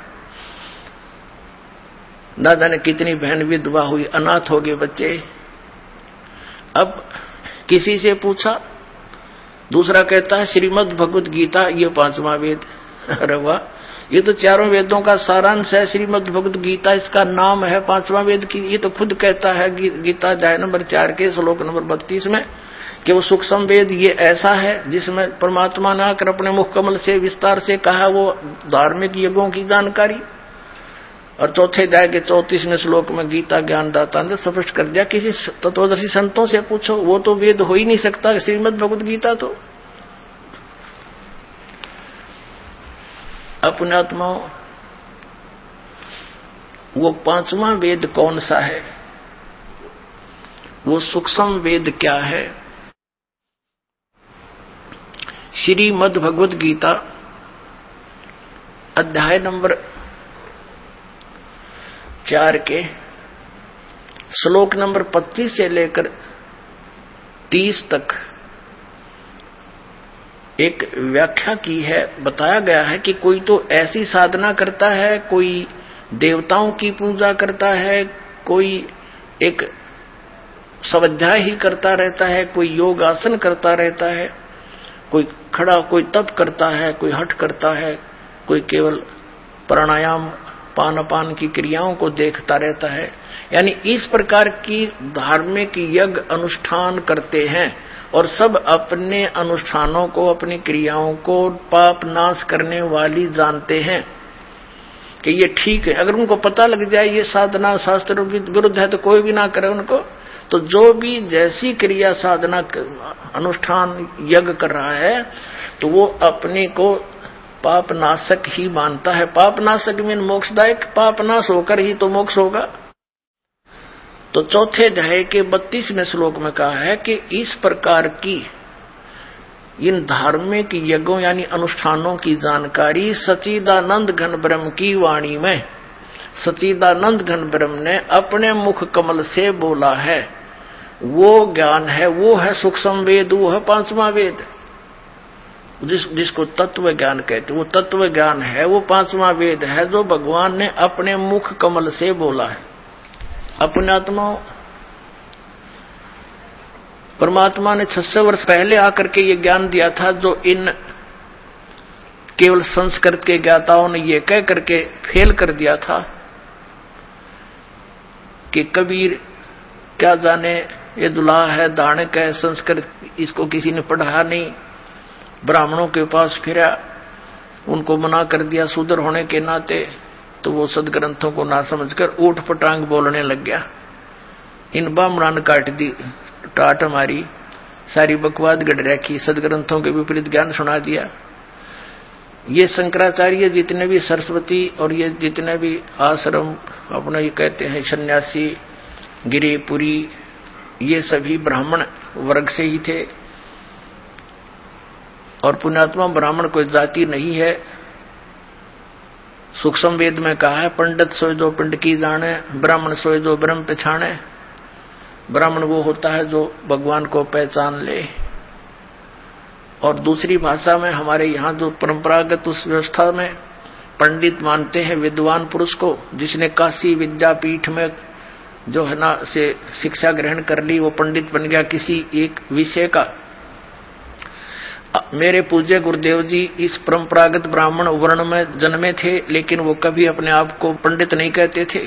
Speaker 2: ना जाने कितनी बहन विधवा हुई, अनाथ हो गए बच्चे। अब किसी से पूछा, दूसरा कहता है श्रीमद् भगवत गीता ये पांचवा वेद। अरे वाह, ये तो चारों वेदों का सारांश है, श्रीमद् भगवत गीता इसका नाम है पांचवा वेद की। ये तो खुद कहता है गीता अध्याय नंबर चार के श्लोक नंबर बत्तीस में कि वो सूक्ष्म वेद ये ऐसा है जिसमें परमात्मा ने आकर अपने मुख कमल से विस्तार से कहा वो धार्मिक यज्ञों की जानकारी। और चौथे अध्याय के चौतीसवें श्लोक में गीता ज्ञानदाता ने स्पष्ट कर दिया, किसी तत्वदर्शी संतों से पूछो, वो तो वेद हो ही नहीं सकता श्रीमद् भगवत गीता। तो अपने आत्माओं, वो पांचवा वेद कौन सा है, वो सूक्ष्म वेद क्या है? श्रीमद् भगवत गीता अध्याय नंबर चार के श्लोक नंबर पच्चीस से लेकर तीस तक एक व्याख्या की है। बताया गया है कि कोई तो ऐसी साधना करता है, कोई देवताओं की पूजा करता है, कोई एक स्वाध्याय ही करता रहता है, कोई योग आसन करता रहता है, कोई खड़ा, कोई तप करता है, कोई हठ करता है, कोई केवल प्राणायाम पान अपान की क्रियाओं को देखता रहता है। यानी इस प्रकार की धार्मिक यज्ञ अनुष्ठान करते हैं और सब अपने अनुष्ठानों को, अपनी क्रियाओं को पाप नाश करने वाली जानते हैं कि ये ठीक है। अगर उनको पता लग जाए ये साधना शास्त्र विरुद्ध है तो कोई भी ना करे उनको। तो जो भी जैसी क्रिया साधना अनुष्ठान यज्ञ कर रहा है तो वो अपने को पाप नाशक ही मानता है। पाप नाशक मीन मोक्षदायक, पाप नाश होकर ही तो मोक्ष होगा। तो चौथे अध्याय के बत्तीसवें श्लोक में कहा है कि इस प्रकार की इन धार्मिक यज्ञों यानी अनुष्ठानों की जानकारी सच्चिदानंद घन ब्रह्म की वाणी में सच्चिदानंद घन ब्रह्म ने अपने मुख कमल से बोला है। वो ज्ञान है, वो है सूक्ष्म वेद, वो है पांचवा वेद, जिस जिसको तत्व ज्ञान कहते, वो तत्व ज्ञान है, वो पांचवा वेद है जो भगवान ने अपने मुख कमल से बोला है। अपने आत्मा परमात्मा ने छह सौ वर्ष पहले आकर के ये ज्ञान दिया था, जो इन केवल संस्कृत के ज्ञाताओं ने ये कह करके फेल कर दिया था कि कबीर क्या जाने, ये दुल्हा है, दानक है, संस्कृत इसको किसी ने पढ़ा नहीं। ब्राह्मणों के पास फिरा, उनको मना कर दिया शूद्र होने के नाते, तो वो सदग्रंथों को ना समझकर ऊट पटांग बोलने लग गया। इन ब्राह्मणों ने काट दी टाट हमारी, सारी बकवाद गढ़ रखी, सदग्रंथों के विपरीत ज्ञान सुना दिया। ये शंकराचार्य जितने भी सरस्वती और ये जितने भी आश्रम अपना ये कहते हैं सन्यासी गिरिपुरी, ये सभी ब्राह्मण वर्ग से ही थे। और पुण्यात्मा ब्राह्मण कोई जाति नहीं है। सूक्ष्म वेद में कहा है पंडित सोए जो पिंड की जाने, ब्राह्मण सोए जो ब्रह्म पहचाने। ब्राह्मण वो होता है जो भगवान को पहचान ले। और दूसरी भाषा में हमारे यहाँ जो परंपरागत उस व्यवस्था में पंडित मानते हैं विद्वान पुरुष को, जिसने काशी विद्यापीठ में जो है ना से शिक्षा ग्रहण कर ली, वो पंडित बन गया किसी एक विषय का। मेरे पूज्य गुरुदेव जी इस परंपरागत ब्राह्मण वर्ण में जन्मे थे, लेकिन वो कभी अपने आप को पंडित नहीं कहते थे।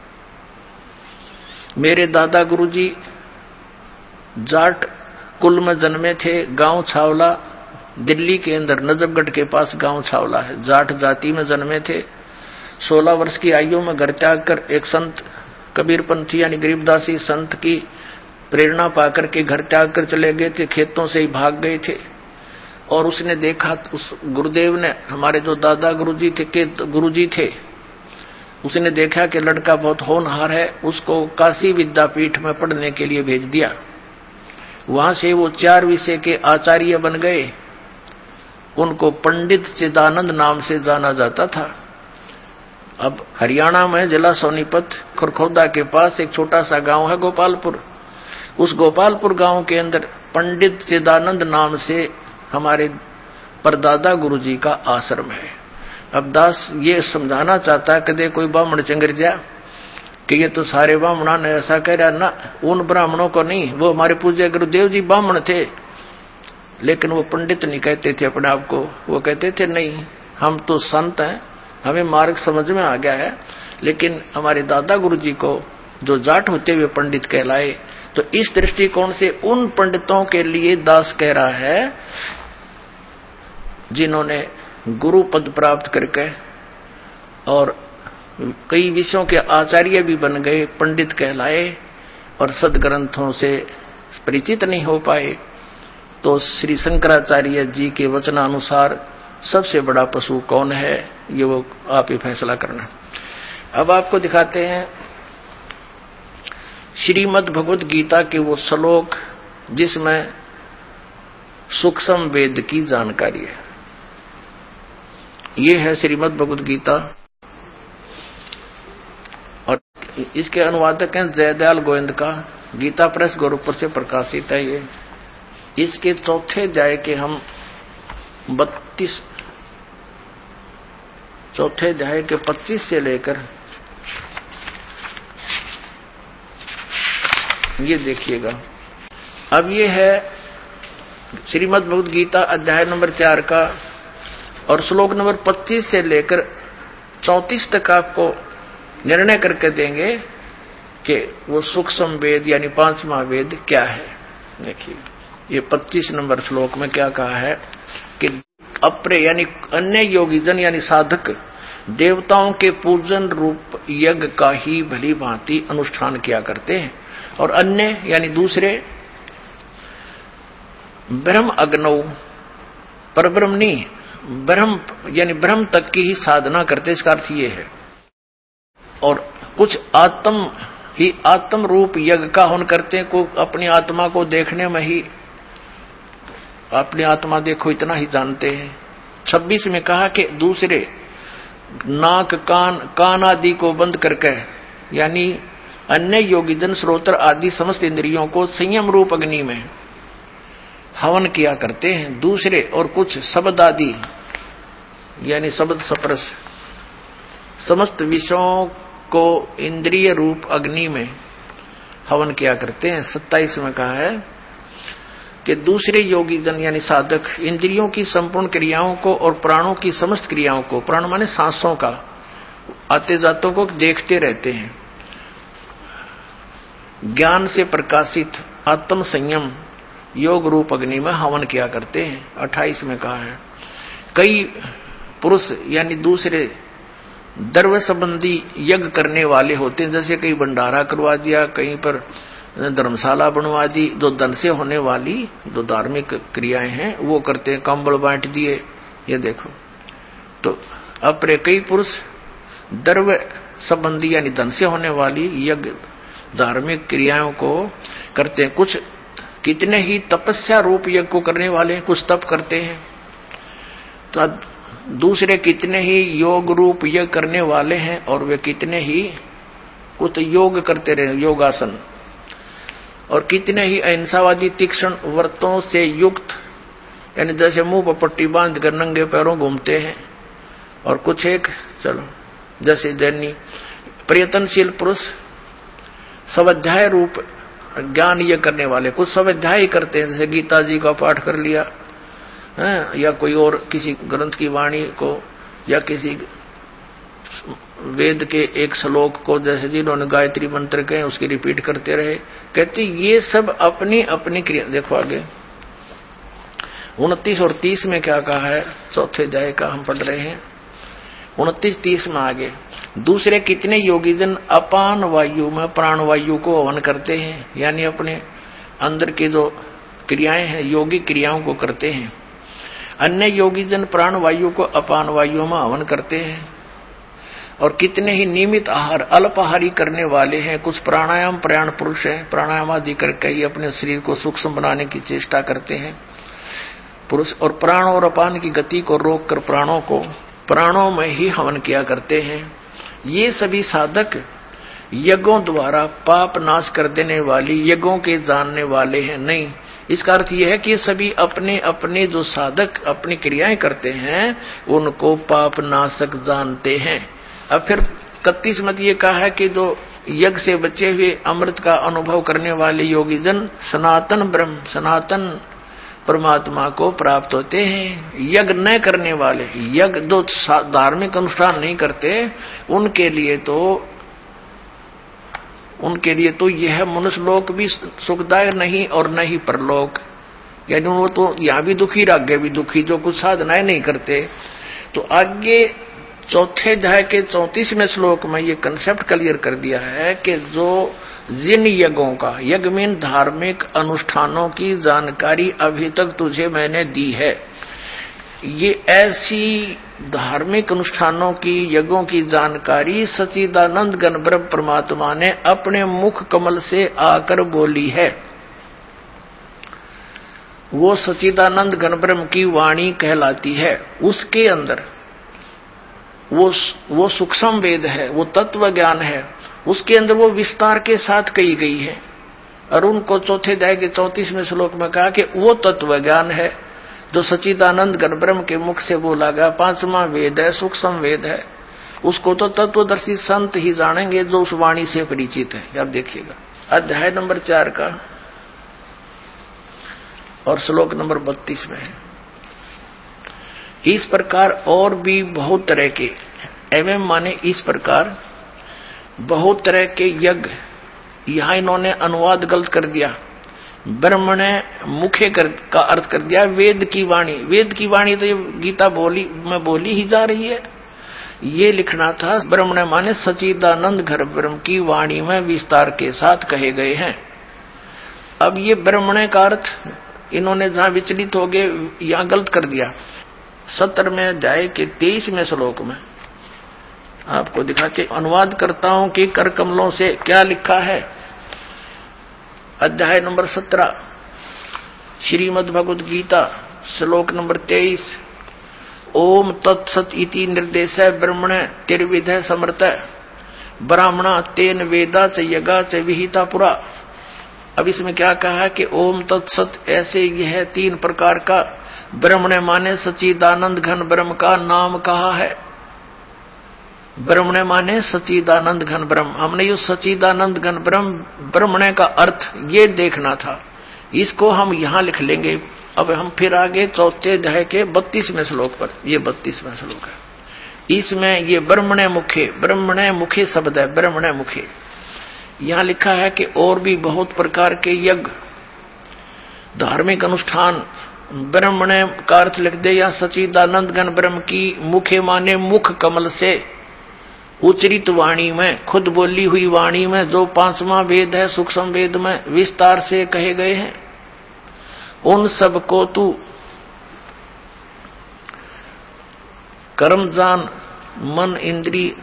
Speaker 2: मेरे दादा गुरुजी जाट कुल में जन्मे थे, गांव छावला, दिल्ली के अंदर नजफगढ़ के पास गांव छावला है, जाट जाति में जन्मे थे। सोलह वर्ष की आयु में घर त्याग कर एक संत कबीरपंथी यानी गरीबदासी संत की प्रेरणा पाकर के घर त्याग कर चले गए थे, खेतों से ही भाग गए थे। और उसने देखा, उस गुरुदेव ने, हमारे जो दादा गुरुजी थे के गुरुजी थे, उसने देखा कि लड़का बहुत होनहार है, उसको काशी विद्यापीठ में पढ़ने के लिए भेज दिया। वहां से वो चार विषय के आचार्य बन गए। उनको पंडित चिदानंद नाम से जाना जाता था। अब हरियाणा में जिला सोनीपत खुरखोदा के पास एक छोटा सा गांव है गोपालपुर। उस गोपालपुर गांव के अंदर पंडित चिदानंद नाम से हमारे परदादा गुरुजी का आश्रम है। अब दास ये समझाना चाहता है कदे कोई ब्राह्मण चंगर जा कि ये तो सारे ब्राह्मणों ने ऐसा कह रहा ना, उन ब्राह्मणों को नहीं, वो हमारे पूज्य गुरुदेव जी ब्राह्मण थे, लेकिन वो पंडित नहीं कहते थे अपने आप को। वो कहते थे नहीं, हम तो संत हैं, हमें मार्ग समझ में आ गया है। लेकिन हमारे दादा गुरुजी को जो जाट होते हुए पंडित कहलाए, तो इस दृष्टिकोण से उन पंडितों के लिए दास कह रहा है जिन्होंने गुरु पद प्राप्त करके और कई विषयों के आचार्य भी बन गए, पंडित कहलाए और सदग्रंथों से परिचित नहीं हो पाए। तो श्री शंकराचार्य जी के वचनानुसार सबसे बड़ा पशु कौन है, ये वो आप ही फैसला करना। अब आपको दिखाते हैं श्रीमद् भगवद गीता के वो श्लोक जिसमें सूक्ष्म वेद की जानकारी है। ये है श्रीमद् भगवद गीता। और इसके अनुवादक हैं जयदयाल गोविंद का, गीता प्रेस गोरखपुर से प्रकाशित है ये। इसके चौथे अध्याय के हम बत्तीस चौथे अध्याय के पच्चीस से लेकर ये देखिएगा। अब ये है श्रीमद् भगवद गीता अध्याय नंबर चार का, और श्लोक नंबर पच्चीस से लेकर चौंतीस तक आपको निर्णय करके देंगे कि वो सूक्ष्म वेद यानी पांचवा वेद क्या है। देखिए ये पच्चीस नंबर श्लोक में क्या कहा है कि अप्रे यानी अन्य योगीजन यानी साधक देवताओं के पूजन रूप यज्ञ का ही भली भांति अनुष्ठान किया करते हैं, और अन्य यानी दूसरे ब्रह्म अग्नौ पर ब्रह्म नहीं, ब्रह्म यानी ब्रह्म तक की ही साधना करते, इसका अर्थ ये है। और कुछ आत्म ही आत्म रूप यज्ञ का हवन करते हैं, को अपनी आत्मा को देखने में ही अपनी आत्मा देखो इतना ही जानते हैं। छब्बीस में कहा कि दूसरे नाक कान कान आदि को बंद करके यानी अन्य योगीजन श्रोत्र आदि समस्त इंद्रियों को संयम रूप अग्नि में हवन किया करते हैं। दूसरे और कुछ शब्द आदि यानी शब्द स्पर्श समस्त विषयों को इंद्रिय रूप अग्नि में हवन किया करते हैं। सत्ताईस में कहा है कि दूसरे योगीजन यानी साधक इंद्रियों की संपूर्ण क्रियाओं को और प्राणों की समस्त क्रियाओं को, प्राण माने सांसों का, आते जातों को देखते रहते हैं। ज्ञान से प्रकाशित आत्म संयम योग रूप अग्नि में हवन किया करते हैं। अट्ठाईस में कहा है कई पुरुष यानी दूसरे द्रव्य संबंधी यज्ञ करने वाले होते हैं, जैसे कहीं भंडारा करवा दिया, कहीं पर धर्मशाला बनवा दी, जो धन से होने वाली जो धार्मिक क्रियाएं हैं वो करते हैं, कंबल बांट दिए, ये देखो। तो अपरे कई पुरुष द्रव्य संबंधी यानी धन से होने वाली यज्ञ धार्मिक क्रियाओं को करते हैं। कुछ कितने ही तपस्या रूप यज्ञ को करने वाले हैं, कुछ तप करते हैं, तो दूसरे कितने ही योग रूप यज्ञ करने वाले हैं, और वे कितने ही कुछ योग करते रहे योगासन, और कितने ही अहिंसावादी तीक्ष्ण व्रतों से युक्त यानी जैसे मुंह पर पट्टी बांध कर नंगे पैरों घूमते हैं, और कुछ एक चलो जैसे जैनी प्रयत्नशील पुरुष स्वाध्याय रूप ज्ञान ये करने वाले, कुछ स्वाध्याय करते हैं, जैसे गीता जी का पाठ कर लिया है, या कोई और किसी ग्रंथ की वाणी को, या किसी वेद के एक श्लोक को, जैसे जिन्होंने गायत्री मंत्र के उसकी रिपीट करते रहे। कहते ये सब अपनी अपनी क्रिया। देखो आगे उनतीस और तीस में क्या कहा है, चौथे अध्याय का हम पढ़ रहे हैं। उनतीस तीस में आगे दूसरे कितने योगीजन अपान वायु में प्राण वायु को हवन करते हैं, यानी अपने अंदर की जो क्रियाएं हैं योगी क्रियाओं को करते हैं। अन्य योगीजन प्राण वायु को अपान वायु में हवन करते हैं। और कितने ही नियमित आहार अल्पाहारी करने वाले हैं, कुछ प्राणायाम प्रयाण पुरुष हैं, प्राणायाम आदि करके ही अपने शरीर को सूक्ष्म बनाने की चेष्टा करते हैं पुरुष, और प्राण और अपान की गति को रोककर प्राणों को प्राणों में ही हवन किया करते हैं। ये सभी साधक यज्ञों द्वारा पाप नाश कर देने वाली यज्ञों के जानने वाले हैं नहीं। इसका अर्थ यह है कि सभी अपने अपने जो साधक अपनी क्रियाएं करते हैं उनको पाप नाशक जानते हैं। अब फिर इकतीस मत ये कहा है कि जो यज्ञ से बचे हुए अमृत का अनुभव करने वाले योगीजन सनातन ब्रह्म सनातन परमात्मा को प्राप्त होते हैं। यज्ञ न करने वाले, यज्ञ जो धार्मिक अनुष्ठान नहीं करते, उनके लिए तो उनके लिए तो यह मनुष्य लोक भी सुखदायक नहीं और न ही परलोक, यानी वो तो यहाँ भी दुखी आगे भी दुखी, जो कुछ साधनाएं नहीं करते। तो आगे चौथे अध्याय के चौंतीसवें श्लोक में ये कंसेप्ट क्लियर कर दिया है कि जो जिन यज्ञों का, यज्ञ में धार्मिक अनुष्ठानों की जानकारी अभी तक तुझे मैंने दी है, ये ऐसी धार्मिक अनुष्ठानों की यज्ञों की जानकारी सच्चिदानंद घन ब्रह्म परमात्मा ने अपने मुख कमल से आकर बोली है। वो सच्चिदानंद घन ब्रह्म की वाणी कहलाती है। उसके अंदर वो वो सूक्ष्म वेद है, वो तत्व ज्ञान है, उसके अंदर वो विस्तार के साथ कही गई है। और उनको चौथे अध्याय के चौंतीसवें श्लोक में कहा कि वो तत्व ज्ञान है जो सच्चिदानंद घन ब्रह्म के मुख से बोला गया, पांचवा वेद है, सूक्ष्म वेद है। उसको तो तत्वदर्शी संत ही जानेंगे जो उस वाणी से परिचित है। अब देखिएगा अध्याय नंबर चार का और श्लोक नंबर बत्तीस में है, इस प्रकार और भी बहुत तरह के, एवं माने इस प्रकार बहुत तरह के यज्ञ, यहां इन्होंने अनुवाद गलत कर दिया, ब्रह्म ने मुखे कर, का अर्थ कर दिया वेद की वाणी। वेद की वाणी तो ये गीता बोली में बोली ही जा रही है, ये लिखना था ब्रह्म ने माने सच्चिदानंद घन ब्रह्म की वाणी में विस्तार के साथ कहे गए हैं। अब ये ब्रह्मणे का अर्थ इन्होंने जहां विचलित हो गए यहां गलत कर दिया। सत्तर में अध्याय के तेईसवें श्लोक में आपको दिखाते अनुवाद करता हूं कि कर कमलों से क्या लिखा है। अध्याय नंबर सत्रह श्रीमद् भगवद गीता श्लोक नंबर तेईस, ओम तत्सत इति निर्देश ब्रह्मण तिर्विध समर्थ ब्राह्मणा तेन वेदा च यगा च विहिता पुरा। अब इसमें क्या कहा कि ओम तत्सत, ऐसे यह तीन प्रकार का ब्रह्मण माने सच्चिदानंद घन ब्रह्म का नाम कहा है। ब्रह्मण माने सच्चिदानंद घन ब्रह्म, हमने यो सच्चिदानंद घन ब्रह्म ब्रह्मण का अर्थ ये देखना था, इसको हम यहां लिख लेंगे। अब हम फिर आगे चौथे अध्याय के बत्तीसवें श्लोक पर, ये बत्तीसवें श्लोक है, इसमें ये ब्रह्मणे मुखे, ब्रह्मणे मुखे शब्द है, ब्रह्मणे मुखे। यहां लिखा है कि और भी बहुत प्रकार के यज्ञ, धार्मिक अनुष्ठान, ब्रह्मणे का अर्थ लिख दे या सच्चिदानंद घन ब्रह्म की मुखे माने मुख कमल से उच्चरित वाणी में, खुद बोली हुई वाणी में जो पांचवा वेद है सूक्ष्म वेद में विस्तार से कहे गए हैं, उन सब को तू कर्म जान, मन इंद्री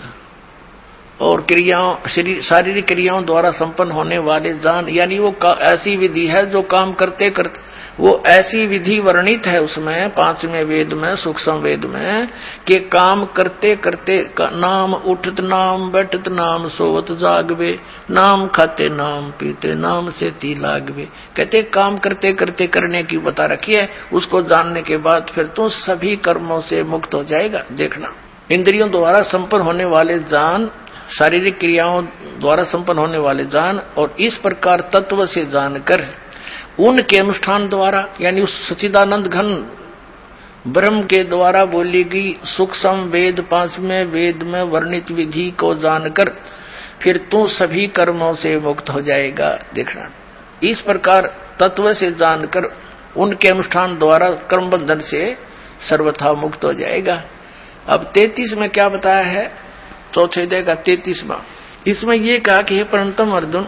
Speaker 2: और क्रियाओं, शारीरिक क्रियाओं द्वारा संपन्न होने वाले जान, यानी वो ऐसी विधि है जो काम करते करते, वो ऐसी विधि वर्णित है उसमें पांचवें वेद में सूक्ष्म वेद में कि काम करते करते नाम उठत नाम बैठत नाम सोवत जागवे, नाम खाते नाम पीते नाम से ती लागवे। कहते काम करते करते करने की बता रखी है, उसको जानने के बाद फिर तो सभी कर्मों से मुक्त हो जाएगा। देखना, इंद्रियों द्वारा संपन्न होने वाले जान, शारीरिक क्रियाओं द्वारा संपन्न होने वाले जान, और इस प्रकार तत्व से जानकर उनके अनुष्ठान द्वारा, यानी उस सच्चिदानंद घन ब्रह्म के द्वारा बोली गई सूक्ष्म वेद पांचवें वेद में वर्णित विधि को जानकर फिर तू सभी कर्मों से मुक्त हो जाएगा। देखना, इस प्रकार तत्व से जानकर उनके अनुष्ठान द्वारा कर्म बंधन से सर्वथा मुक्त हो जाएगा। अब तैतीस में क्या बताया है, चौथे अध्याय का तैतीसवां, इसमें यह कहा कि हे परंतम अर्जुन,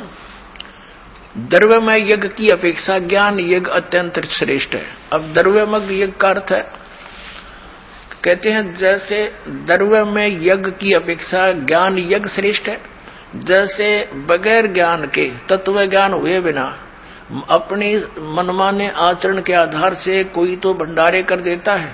Speaker 2: द्रव्यमय यज्ञ की अपेक्षा ज्ञान यज्ञ अत्यंत श्रेष्ठ है। अब द्रव्यमय यज्ञ का अर्थ है, कहते हैं जैसे द्रव्यमय यज्ञ की अपेक्षा ज्ञान यज्ञ श्रेष्ठ है, जैसे बगैर ज्ञान के तत्व ज्ञान हुए बिना अपनी मनमाने आचरण के आधार से कोई तो भंडारे कर देता है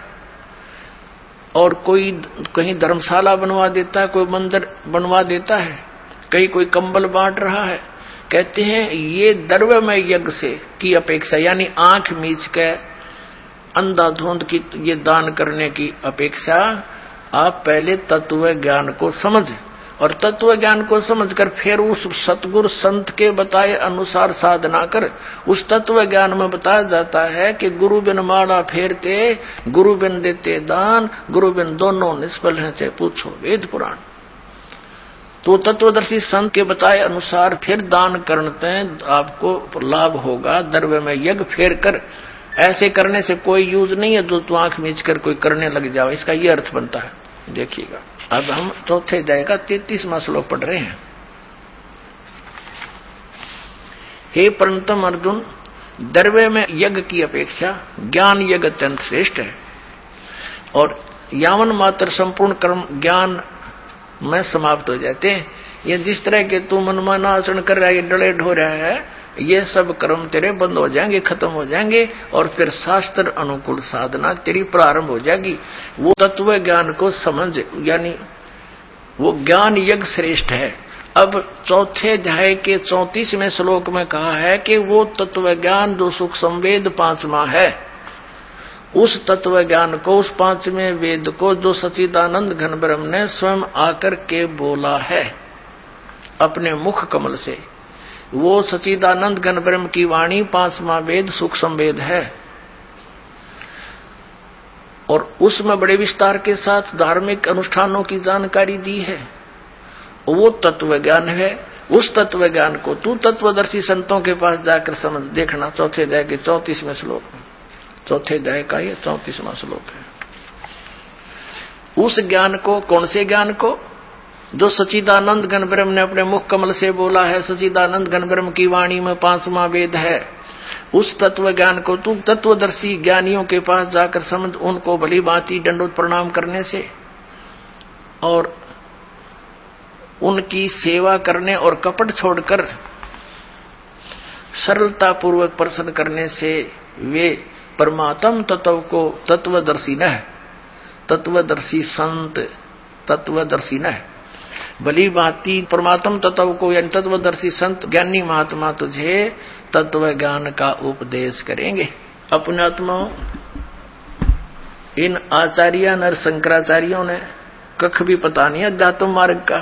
Speaker 2: और कोई कहीं धर्मशाला बनवा देता है, कोई मंदिर बनवा देता है, कहीं कोई कंबल बांट रहा है। कहते हैं ये द्रव्यमय यज्ञ से की अपेक्षा, यानी आंख मीच के अंधाधुंध की ये दान करने की अपेक्षा आप पहले तत्व ज्ञान को समझ, और तत्व ज्ञान को समझकर फिर उस सतगुरु संत के बताए अनुसार साधना कर। उस तत्व ज्ञान में बताया जाता है कि गुरु बिन माड़ा फेरते, गुरु बिन देते दान, गुरु बिन दोनों निष्फल हैं, चाहे पूछो वेद पुराण। तो तत्वदर्शी संत के बताए अनुसार फिर दान करते हैं, आपको लाभ होगा। द्रव्य में यज्ञ फेर कर, ऐसे करने से कोई यूज नहीं है जो तू आंख मीच कर कोई करने लग जाओ, इसका ये अर्थ बनता है। देखिएगा, अब हम चौथे अध्याय का तैतीसवां श्लोक पढ़ रहे हैं। हे परंतम अर्जुन, द्रव्य में यज्ञ की अपेक्षा ज्ञान यज्ञ अत्यंत श्रेष्ठ है, और यावन मात्र संपूर्ण कर्म ज्ञान में समाप्त हो जाते हैं। ये जिस तरह के तू मनमाना आचरण कर रहा है, ये डले ढो रहा है, ये सब कर्म तेरे बंद हो जाएंगे, खत्म हो जाएंगे, और फिर शास्त्र अनुकूल साधना तेरी प्रारंभ हो जाएगी। वो तत्व ज्ञान को समझ, यानी वो ज्ञान यज्ञ श्रेष्ठ है। अब चौथे अध्याय के चौंतीसवें श्लोक में कहा है कि वो तत्व ज्ञान जो सुख संवेद पांचवा है, उस तत्व ज्ञान को, उस पांचवें वेद को जो सच्चिदानंद घन ब्रह्म ने स्वयं आकर के बोला है अपने मुख कमल से, वो सच्चिदानंद घन ब्रह्म की वाणी पांचवा वेद सुख संवेद है। और उसमें बड़े विस्तार के साथ धार्मिक अनुष्ठानों की जानकारी दी है। वो तत्व ज्ञान है। उस तत्व ज्ञान को तू तत्वदर्शी संतों के पास जाकर समझ देखना। चौथे अध्याय के चौंतीसवें श्लोक में, चौथे अध्याय का ये चौंतीसवां श्लोक है। उस ज्ञान को, कौन से ज्ञान को? जो सच्चिदानंद घन ब्रह्म ने अपने मुख कमल से बोला है, सच्चिदानंद घन ब्रह्म की वाणी में पांचवा वेद है, उस तत्व ज्ञान को तू तत्वदर्शी ज्ञानियों के पास जाकर समझ। उनको भली भांति दंडोत प्रणाम करने से और उनकी सेवा करने और कपट छोड़कर सरलता पूर्वक प्रसन्न करने से वे परमात्म तत्व को तत्वदर्शी न है, तत्वदर्शी संत तत्वदर्शी न है। भली भांति परमात्म तत्व को यानी तत्वदर्शी संत ज्ञानी महात्मा तुझे तत्व ज्ञान का उपदेश करेंगे। अपने आत्माओं, इन आचार्य नर शंकराचार्यों ने कख भी पता नहीं अध्यात्म मार्ग का,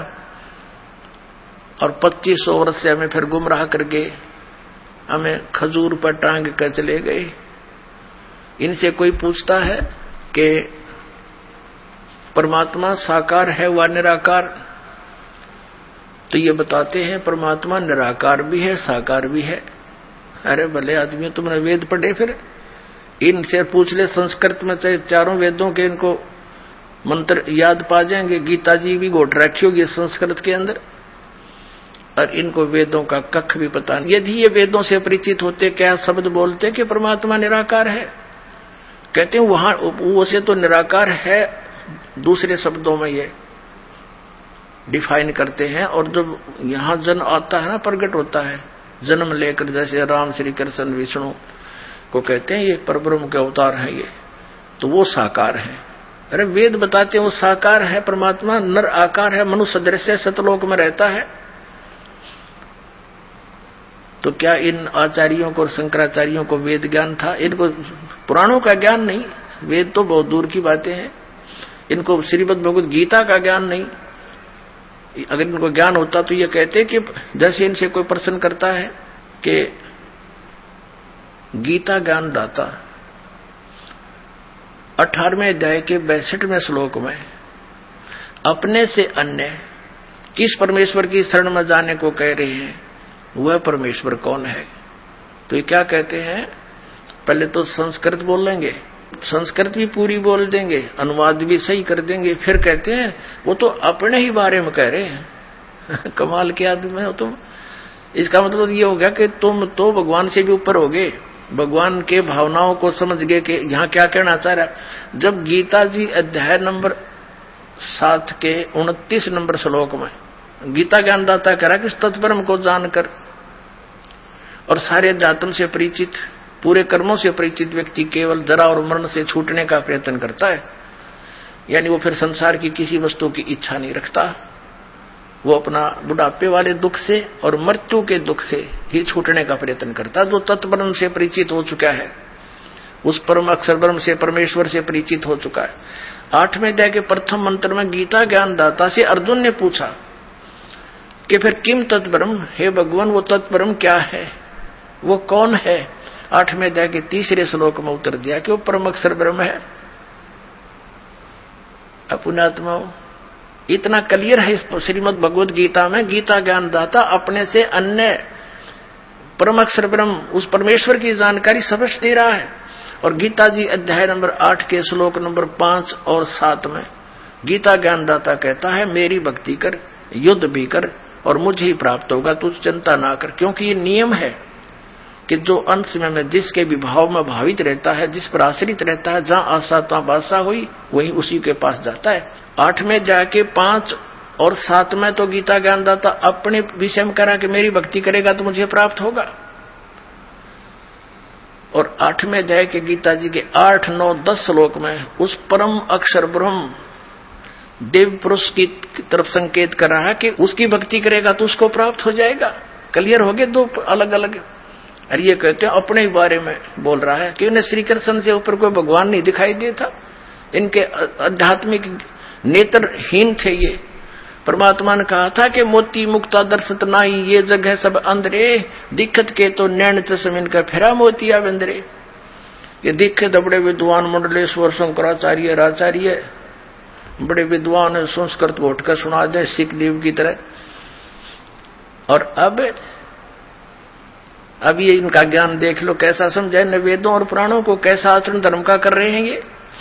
Speaker 2: और पच्चीस सौ वर्ष से हमें फिर गुमराह करके हमें खजूर पर टांग कर चले गए। इनसे कोई पूछता है कि परमात्मा साकार है व निराकार, तो ये बताते हैं परमात्मा निराकार भी है साकार भी है। अरे भले आदमी, तुमने वेद पढ़े? फिर इनसे पूछ ले संस्कृत में, चाहे चारों वेदों के इनको मंत्र याद पा जाएंगे। गीता जी भी घोट रखी होगी संस्कृत के अंदर, और इनको वेदों का कख भी पता नहीं। यदि ये वेदों से परिचित होते, क्या शब्द बोलते कि परमात्मा निराकार है? कहते हैं वहां वो से तो निराकार है, दूसरे शब्दों में ये डिफाइन करते हैं। और जब यहां जन्म आता है ना, प्रकट होता है, जन्म लेकर, जैसे राम श्री कृष्ण विष्णु को कहते हैं ये परब्रह्म के अवतार हैं ये, तो वो साकार है। अरे वेद बताते हैं वो साकार है, परमात्मा नर आकार है, मनुष्य दृश्य सतलोक में रहता है। तो क्या इन आचार्यों को और शंकराचार्यों को वेद ज्ञान था? इनको पुराणों का ज्ञान नहीं, वेद तो बहुत दूर की बातें हैं। इनको श्रीमद् भगवद गीता का ज्ञान नहीं। अगर इनको ज्ञान होता तो ये कहते कि जैसे इनसे कोई प्रश्न करता है कि गीता ज्ञान दाता अठारहवें अध्याय के बैसठवें श्लोक में अपने से अन्य किस परमेश्वर की शरण में जाने को कह रहे हैं, वह परमेश्वर कौन है? तो ये क्या कहते हैं? पहले तो संस्कृत बोल लेंगे, संस्कृत भी पूरी बोल देंगे, अनुवाद भी सही कर देंगे, फिर कहते हैं वो तो अपने ही बारे में कह रहे हैं। कमाल के आदमी हो तुम। इसका मतलब ये हो गया कि तुम तो भगवान से भी ऊपर हो गए, भगवान के भावनाओं को समझ गए कि यहाँ क्या कहना चाह रहा। जब गीता जी अध्याय नंबर सात के उनतीस नंबर श्लोक में गीता ज्ञानदाता कह रहा कि तत्परम को जानकर और सारे अध्यात्म से परिचित, पूरे कर्मों से परिचित व्यक्ति केवल जरा और मरण से छूटने का प्रयत्न करता है। यानी वो फिर संसार की किसी वस्तु की इच्छा नहीं रखता, वो अपना बुढ़ापे वाले दुख से और मृत्यु के दुख से ही छूटने का प्रयत्न करता है। जो तत्परम से परिचित हो चुका है, उस परम अक्षर ब्रह्म से, परमेश्वर से परिचित हो चुका है। आठवें अध्याय के प्रथम मंत्र में गीता ज्ञानदाता से अर्जुन ने पूछा कि फिर किम तत्परम, हे भगवान वो तत्परम क्या है, वो कौन है? आठवें अध्याय के तीसरे श्लोक में उत्तर दिया कि वो परम अक्षर ब्रह्म है। पुण्यात्मा, इतना क्लियर है इस श्रीमद् भगवद गीता में। गीता ज्ञानदाता अपने से अन्य परम अक्षर ब्रह्म, उस परमेश्वर की जानकारी स्पष्ट दे रहा है। और गीता जी अध्याय नंबर आठ के श्लोक नंबर पांच और सात में गीता ज्ञानदाता कहता है, मेरी भक्ति कर, युद्ध भी कर और मुझे ही प्राप्त होगा, तू चिंता ना कर। क्योंकि ये नियम है कि जो अंश में, में जिसके विभाव में भावित रहता है, जिस पर आश्रित रहता है, जहां आशा तहां बासा हुई, वही उसी के पास जाता है। आठ में जाके पांच और सात में तो गीता ज्ञानदाता अपने विषय में करा कि मेरी भक्ति करेगा तो मुझे प्राप्त होगा। और आठवें अध्याय के गीता जी के आठ नौ दस श्लोक में उस परम अक्षर ब्रह्म देव पुरुष की तरफ संकेत कर रहा है कि उसकी भक्ति करेगा तो उसको प्राप्त हो जाएगा। क्लियर हो गए दो अलग अलग। और ये कहते हैं अपने ही बारे में बोल रहा है कि उन्हें श्री कृष्ण से ऊपर कोई भगवान नहीं दिखाई देता, इनके आध्यात्मिक नेत्रहीन थे ये। परमात्मा ने कहा था कि मोती मुक्ता दर्शत नाई, ये जगह सब अंधरे, दिक्कत के तो नैन चश्म इनका फेरा मोतिया बंदरे। ये दिखे तो बड़े विद्वान मंडलेश्वर शंकराचार्य आचार्य बड़े विद्वान है, संस्कृत घोट कर सुना दे सिख देव की तरह। और अब अब ये इनका ज्ञान देख लो कैसा समझाए, न वेदों और पुराणों को कैसा आचरण धर्म का कर रहे हैं ये।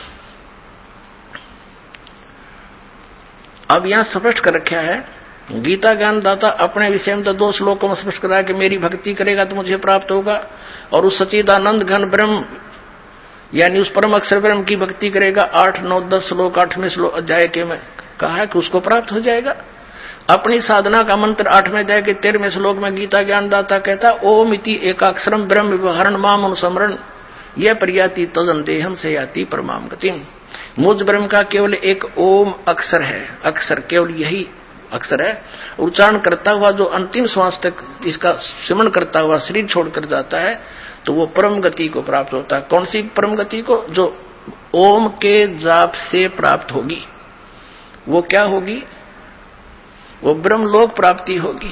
Speaker 2: अब यहां स्पष्ट कर रखा है गीता ज्ञान दाता अपने विषय में तो दो श्लोकों में स्पष्ट करा कि मेरी भक्ति करेगा तो मुझे प्राप्त होगा, और उस सच्चिदानंद घन ब्रह्म यानी उस परम अक्षर ब्रह्म की भक्ति करेगा। आठ नौ दस श्लोक आठवें श्लोक अध्याय के में कहा है कि उसको प्राप्त हो जाएगा। अपनी साधना का मंत्र आठवें अध्याय के तेरहवें श्लोक में गीता ज्ञान दाता कहता ओम इति एकाक्षरम ब्रह्म व्यवहारण माम अनुस्मरण यह प्रयाति तदन देहम से याति परमाम गतिम। मुझ ब्रह्म का केवल एक ओम अक्षर है, अक्षर केवल यही अक्षर है। उच्चारण करता हुआ जो अंतिम श्वास तक इसका सिमरण करता हुआ शरीर छोड़कर जाता है तो वो परम गति को प्राप्त होता है। कौन सी परम गति को? जो ओम के जाप से प्राप्त होगी। वो क्या होगी? वो ब्रह्मलोक प्राप्ति होगी।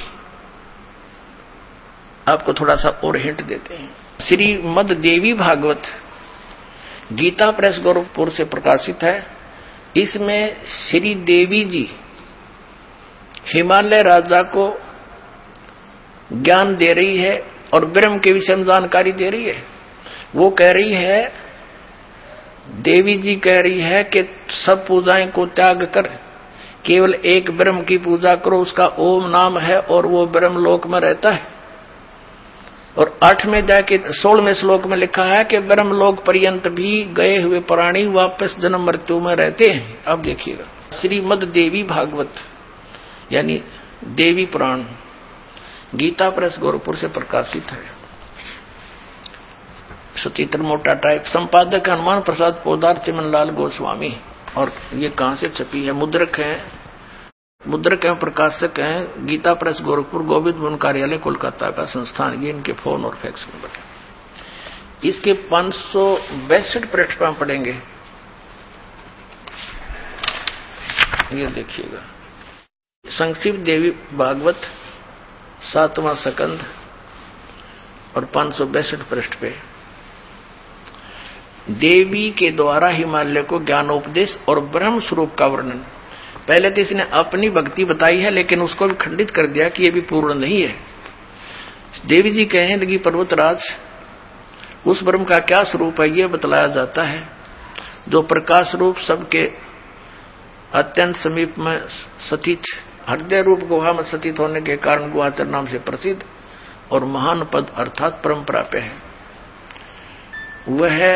Speaker 2: आपको थोड़ा सा और हिंट देते हैं। श्रीमद देवी भागवत गीता प्रेस गोरखपुर से प्रकाशित है। इसमें श्री देवी जी हिमालय राजा को ज्ञान दे रही है और ब्रह्म के विषय में जानकारी दे रही है। वो कह रही है, देवी जी कह रही है कि सब पूजाएं को त्याग कर केवल एक ब्रह्म की पूजा करो, उसका ओम नाम है और वो ब्रह्म लोक में रहता है। और आठवें अध्याय के सोलहवें श्लोक में लिखा है कि ब्रह्म लोक पर्यंत भी गए हुए प्राणी वापस जन्म मृत्यु में रहते हैं। अब देखिएगा श्रीमद देवी भागवत यानी देवी पुराण गीता प्रेस गोरखपुर से प्रकाशित है। सचित्र मोटा टाइप, संपादक हनुमान प्रसाद पोदार चिमनलाल गोस्वामी। और ये कहां से छपी है? मुद्रक है, मुद्रक एवं प्रकाशक हैं गीता प्रेस गोरखपुर, गोविंद भवन कार्यालय कोलकाता का संस्थान। ये इनके फोन और फैक्स नंबर है। इसके पांच सौ बैसठ पृष्ठ पर पढ़ेंगे। ये देखिएगा संक्षिप्त देवी भागवत सातवां सकंद और पांच सौ बैसठ पृष्ठ पे देवी के द्वारा हिमालय को ज्ञानोपदेश और ब्रह्म स्वरूप का वर्णन। पहले तो इसने अपनी भक्ति बताई है लेकिन उसको भी खंडित कर दिया कि ये भी पूर्ण नहीं है। देवी जी कहने लगी पर्वतराज उस ब्रह्म का क्या स्वरूप है ये बतलाया जाता है, जो प्रकाश रूप सबके अत्यंत समीप में स्थित हृदय रूप गुहा में स्थित होने के कारण गुहाचर नाम से प्रसिद्ध और महान पद अर्थात परम प्राप्य है। वह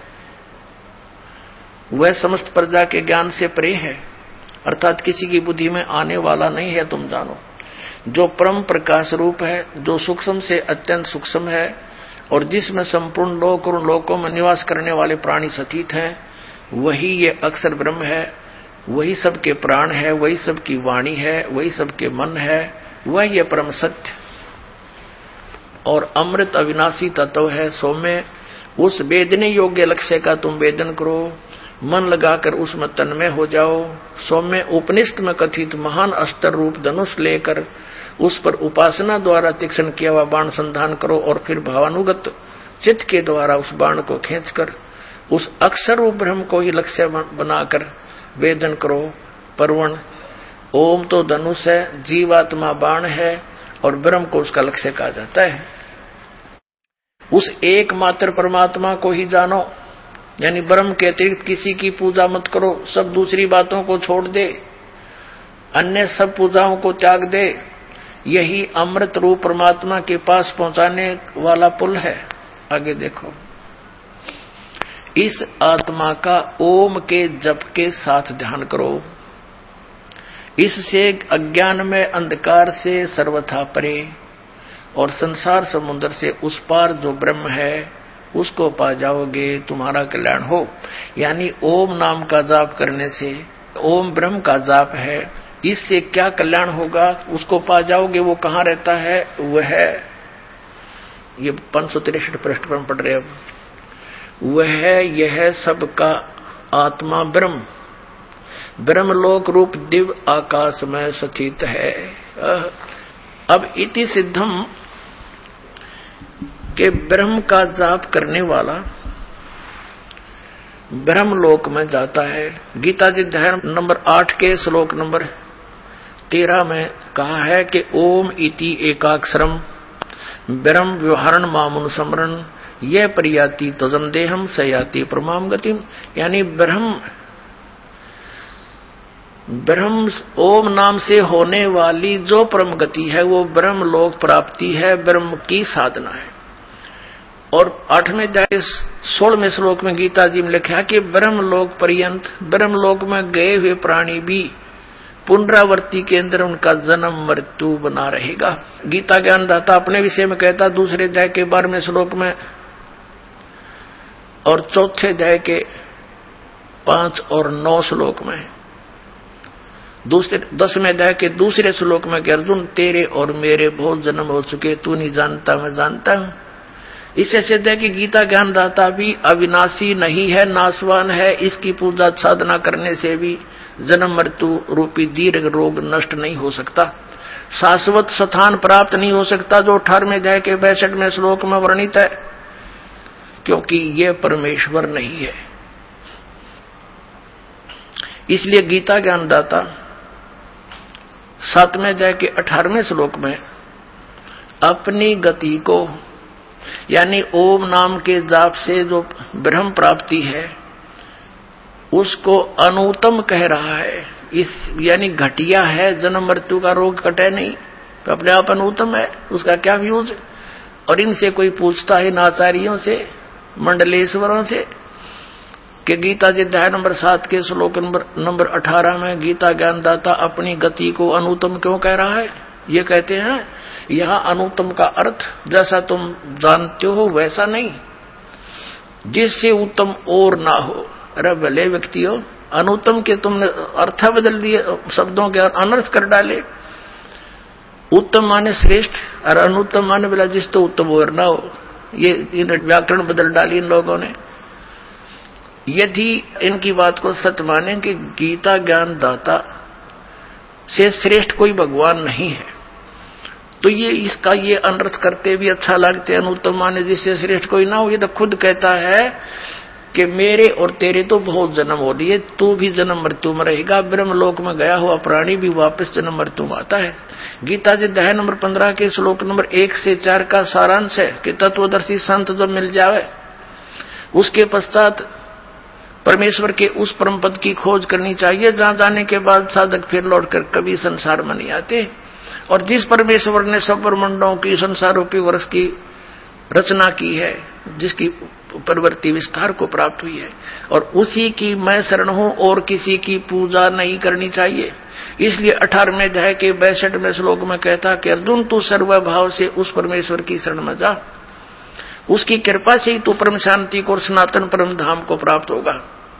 Speaker 2: वह समस्त प्रजा के ज्ञान से परे है, अर्थात किसी की बुद्धि में आने वाला नहीं है। तुम जानो जो परम प्रकाश रूप है, जो सूक्ष्म से अत्यंत सूक्ष्म है और जिसमें संपूर्ण लोक और लोकों में निवास करने वाले प्राणी स्थित हैं, वही ये अक्षर ब्रह्म है, वही सबके प्राण है, वही सबकी वाणी है, वही सबके मन है, वह ये परम सत्य और अमृत अविनाशी तत्व है। सौम्य उस वेदने योग्य लक्ष्य का तुम वेदन करो, मन लगाकर उसमें तन्मय हो जाओ। सौम्य उपनिषद में कथित महान अस्त्र रूप धनुष लेकर उस पर उपासना द्वारा तीक्ष्ण किया हुआ बाण संधान करो और फिर भावानुगत चित्त के द्वारा उस बाण को खींचकर उस अक्षर रूप ब्रह्म को ही लक्ष्य बनाकर वेदन करो। परवण ओम तो धनुष है, जीवात्मा बाण है और ब्रह्म को उसका लक्ष्य कहा जाता है। उस एकमात्र परमात्मा को ही जानो, यानी ब्रह्म के अतिरिक्त किसी की पूजा मत करो, सब दूसरी बातों को छोड़ दे, अन्य सब पूजाओं को त्याग दे। यही अमृत रूप परमात्मा के पास पहुंचाने वाला पुल है। आगे देखो, इस आत्मा का ओम के जप के साथ ध्यान करो, इससे अज्ञान में अंधकार से सर्वथा परे और संसार समुद्र से उस पार जो ब्रह्म है उसको पा जाओगे, तुम्हारा कल्याण हो। यानी ओम नाम का जाप करने से ओम ब्रह्म का जाप है, इससे क्या कल्याण होगा, उसको पा जाओगे। वो कहाँ रहता है? वह ये पांच सौ तिरसठ पृष्ठ पर पढ़ रहे। अब वह यह सबका आत्मा ब्रह्म ब्रह्मलोक रूप दिव्य आकाश में स्थित है। अब इति सिद्धम के ब्रह्म का जाप करने वाला ब्रह्मलोक में जाता है। गीता जी अध्याय नंबर आठ के श्लोक नंबर तेरह में कहा है कि ओम इति एकाक्षरम ब्रह्म व्यवहारण मामुन समरण यह परियाति तजम देहम सयाति प्रमाम गतिम। यानी ब्रह्म ब्रह्म ओम नाम से होने वाली जो परम गति है वो ब्रह्म लोक प्राप्ति है, ब्रह्म की साधना है। और आठवें अध्याय सोलहवें श्लोक में गीता जी में लिखा कि ब्रह्म लोक पर्यंत ब्रह्म लोक में गए हुए प्राणी भी पुनरावृत्ति के अंदर उनका जन्म मृत्यु बना रहेगा। गीता ज्ञानदाता अपने विषय में कहता दूसरे अध्याय के बारहवें श्लोक में और चौथे अध्याय के पांच और नौ श्लोक में, दूसरे दसवें अध्याय के दूसरे श्लोक में कि अर्जुन तेरे और मेरे बहुत जन्म हो चुके, तू नहीं जानता मैं जानता हूं। इससे सिद्ध है कि गीता ज्ञानदाता भी अविनाशी नहीं है, नाशवान है। इसकी पूजा साधना करने से भी जन्म मृत्यु रूपी दीर्घ रोग नष्ट नहीं हो सकता, शाश्वत स्थान प्राप्त नहीं हो सकता, जो अठारहवें अध्याय के बैसठवें श्लोक में वर्णित है, क्योंकि ये परमेश्वर नहीं है। इसलिए गीता ज्ञानदाता सातवें अध्याय के अठारहवें श्लोक में अपनी गति को यानी ओम नाम के जाप से जो ब्रह्म प्राप्ति है उसको अनुत्तम कह रहा है। इस यानी घटिया है, जन्म मृत्यु का रोग कटे नहीं, तो अपने आप अनुत्तम है, उसका क्या यूज। और इनसे कोई पूछता है नाचार्यों से, मंडलेश्वरों से, कि गीता जी अध्याय नंबर सात के श्लोक नंबर नंबर अठारह में गीता ज्ञानदाता अपनी गति को अनुत्तम क्यों कह रहा है। ये कहते हैं यहाँ अनुत्तम का अर्थ जैसा तुम जानते हो वैसा नहीं, जिससे उत्तम और ना हो। अरे भले व्यक्ति हो, अनुत्तम के तुमने अर्थ बदल दिए, शब्दों के अनर्थ कर डाले। उत्तम माने श्रेष्ठ और अनुत्तम माने बोला जिस तो उत्तम और ना हो। ये इन व्याकरण बदल डाली इन लोगों ने। यदि इनकी बात को सत्य माने कि गीता ज्ञान दाता से श्रेष्ठ कोई भगवान नहीं है, तो ये इसका ये अनर्थ करते भी अच्छा लगते। अनुत्तम माने जिससे श्रेष्ठ कोई ना हो। ये तो खुद कहता है कि मेरे और तेरे तो बहुत जन्म हो लिए, तू भी जन्म मृत्यु में रहेगा। ब्रह्मलोक में गया हुआ प्राणी भी वापस जन्म मृत्यु में आता है। गीता जी अध्याय नंबर पंद्रह के श्लोक नंबर एक से चार का सारांश है कि तत्वदर्शी संत जब मिल जावे उसके पश्चात परमेश्वर के उस परम पद की खोज करनी चाहिए जहां जाने के बाद साधक फिर लौटकर कभी संसार में नहीं आते। और जिस परमेश्वर ने सब ब्रह्मांडों की संसार रूपी वर्ष की रचना की है, जिसकी प्रवृत्ति विस्तार को प्राप्त हुई है, और उसी की मैं शरण हूं और किसी की पूजा नहीं करनी चाहिए। इसलिए अठारहवें अध्याय के बैसठवें श्लोक में कहता कि अर्जुन तू सर्वभाव से उस परमेश्वर की शरण में जा, उसकी कृपा से ही तू परम शांति को और सनातन परम धाम को प्राप्त होगा।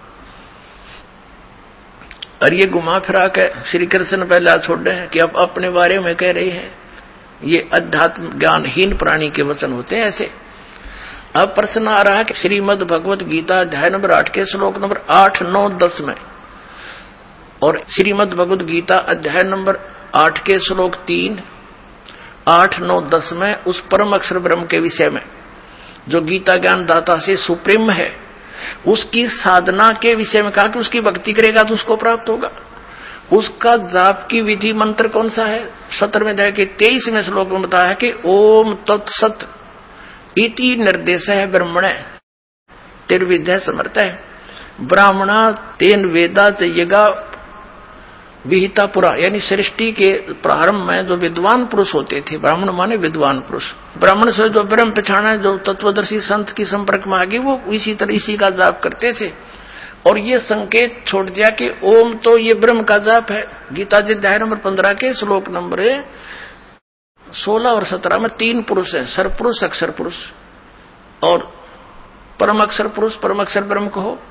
Speaker 2: और ये घुमा फिरा के श्री कृष्ण पहले छोड़े हैं कि अब अपने बारे में कह रहे हैं। ये अध्यात्म ज्ञानहीन प्राणी के वचन होते हैं ऐसे। अब प्रश्न आ रहा है कि श्रीमद् भगवत गीता अध्याय नंबर आठ के श्लोक नंबर आठ नौ दस में और श्रीमद् भगवत गीता अध्याय नंबर आठ के श्लोक तीन आठ नौ दस में उस परम अक्षर ब्रह्म के विषय में जो गीता ज्ञान दाता से सुप्रीम है, उसकी साधना के विषय में कहा कि उसकी भक्ति करेगा तो उसको प्राप्त होगा। उसका जाप की विधि मंत्र कौन सा है? सत्रहवें अध्याय के तेईसवें श्लोक में बताया कि ओम तत्सत इति निर्देश है ब्रह्मणे तिर्विद्य समर्थ है। ब्राह्मणा तेन वेदा चाहिएगा विहिता पुरा, यानी सृष्टि के प्रारंभ में जो विद्वान पुरुष होते थे, ब्राह्मण माने विद्वान पुरुष, ब्राह्मण से जो ब्रह्म पहचाना जो तत्वदर्शी संत की संपर्क में आ गए वो इसी तरह इसी का जाप करते थे। और ये संकेत छोड़ दिया कि ओम तो ये ब्रह्म का जाप है। गीता जी अध्याय नंबर पंद्रह के श्लोक नंबर सोलह और सत्रह में तीन पुरुष है, सरपुरुष, अक्षर पुरुष और परम अक्षर पुरुष। परम अक्षर ब्रह्म कहो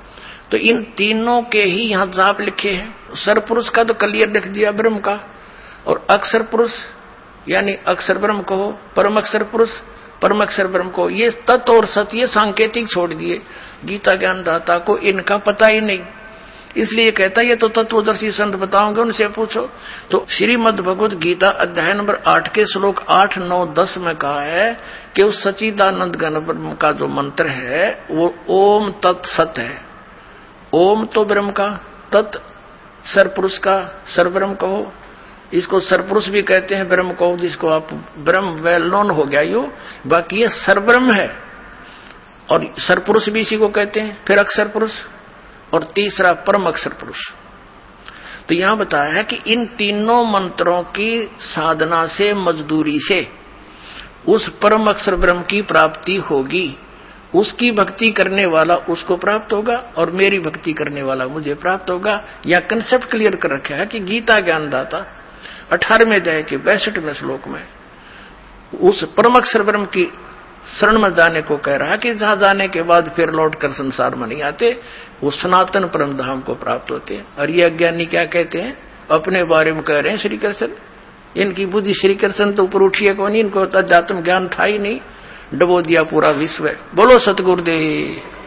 Speaker 2: तो इन तीनों के ही यहां जाप लिखे हैं। सरपुरुष का तो क्लियर लिख दिया ब्रह्म का, और अक्षर पुरुष यानी अक्षर ब्रह्म कहो, परम अक्षर पुरुष परम अक्षर ब्रह्म को, ये तत्व और सत्य सांकेतिक छोड़ दिए। गीता ज्ञानदाता को इनका पता ही नहीं, इसलिए कहता है ये तो तत्वदर्शी संत बताओगे, उनसे पूछो। तो श्रीमद् भगवत गीता अध्याय नंबर आठ के श्लोक आठ नौ दस में कहा है कि उस सच्चिदानंद घन ब्रह्म का जो मंत्र है वो ओम तत्सत है। ओम तो ब्रह्म का, तत् सरपुरुष का, सरब्रह्म कहो, इसको सरपुरुष भी कहते हैं ब्रह्म को, जिसको आप ब्रह्म वेल नोन हो गया यो, बाकी ये सरब्रह्म है। और सरपुरुष भी इसी को कहते हैं, फिर अक्षर पुरुष, और तीसरा परम अक्षर पुरुष। तो यहां बताया है कि इन तीनों मंत्रों की साधना से, मजदूरी से उस परम अक्षर ब्रह्म की प्राप्ति होगी। उसकी भक्ति करने वाला उसको प्राप्त होगा और मेरी भक्ति करने वाला मुझे प्राप्त होगा। यह कंसेप्ट क्लियर कर रखा है कि गीता ज्ञानदाता अठारहवें अध्याय के बैसठवें श्लोक में उस परम अक्षर ब्रह्म की शरण में जाने को कह रहा है कि जहां जाने के बाद फिर लौट कर संसार में नहीं आते, वो सनातन परम धाम को प्राप्त होते हैं। और ये अज्ञानी क्या कहते हैं, अपने बारे में कह रहे हैं श्री कृष्ण, इनकी बुद्धि श्री कृष्ण तो ऊपर उठिए कौन, इनको अध्यात्म ज्ञान था ही नहीं, डबो दिया पूरा विश्व। बोलो सतगुरुदेव।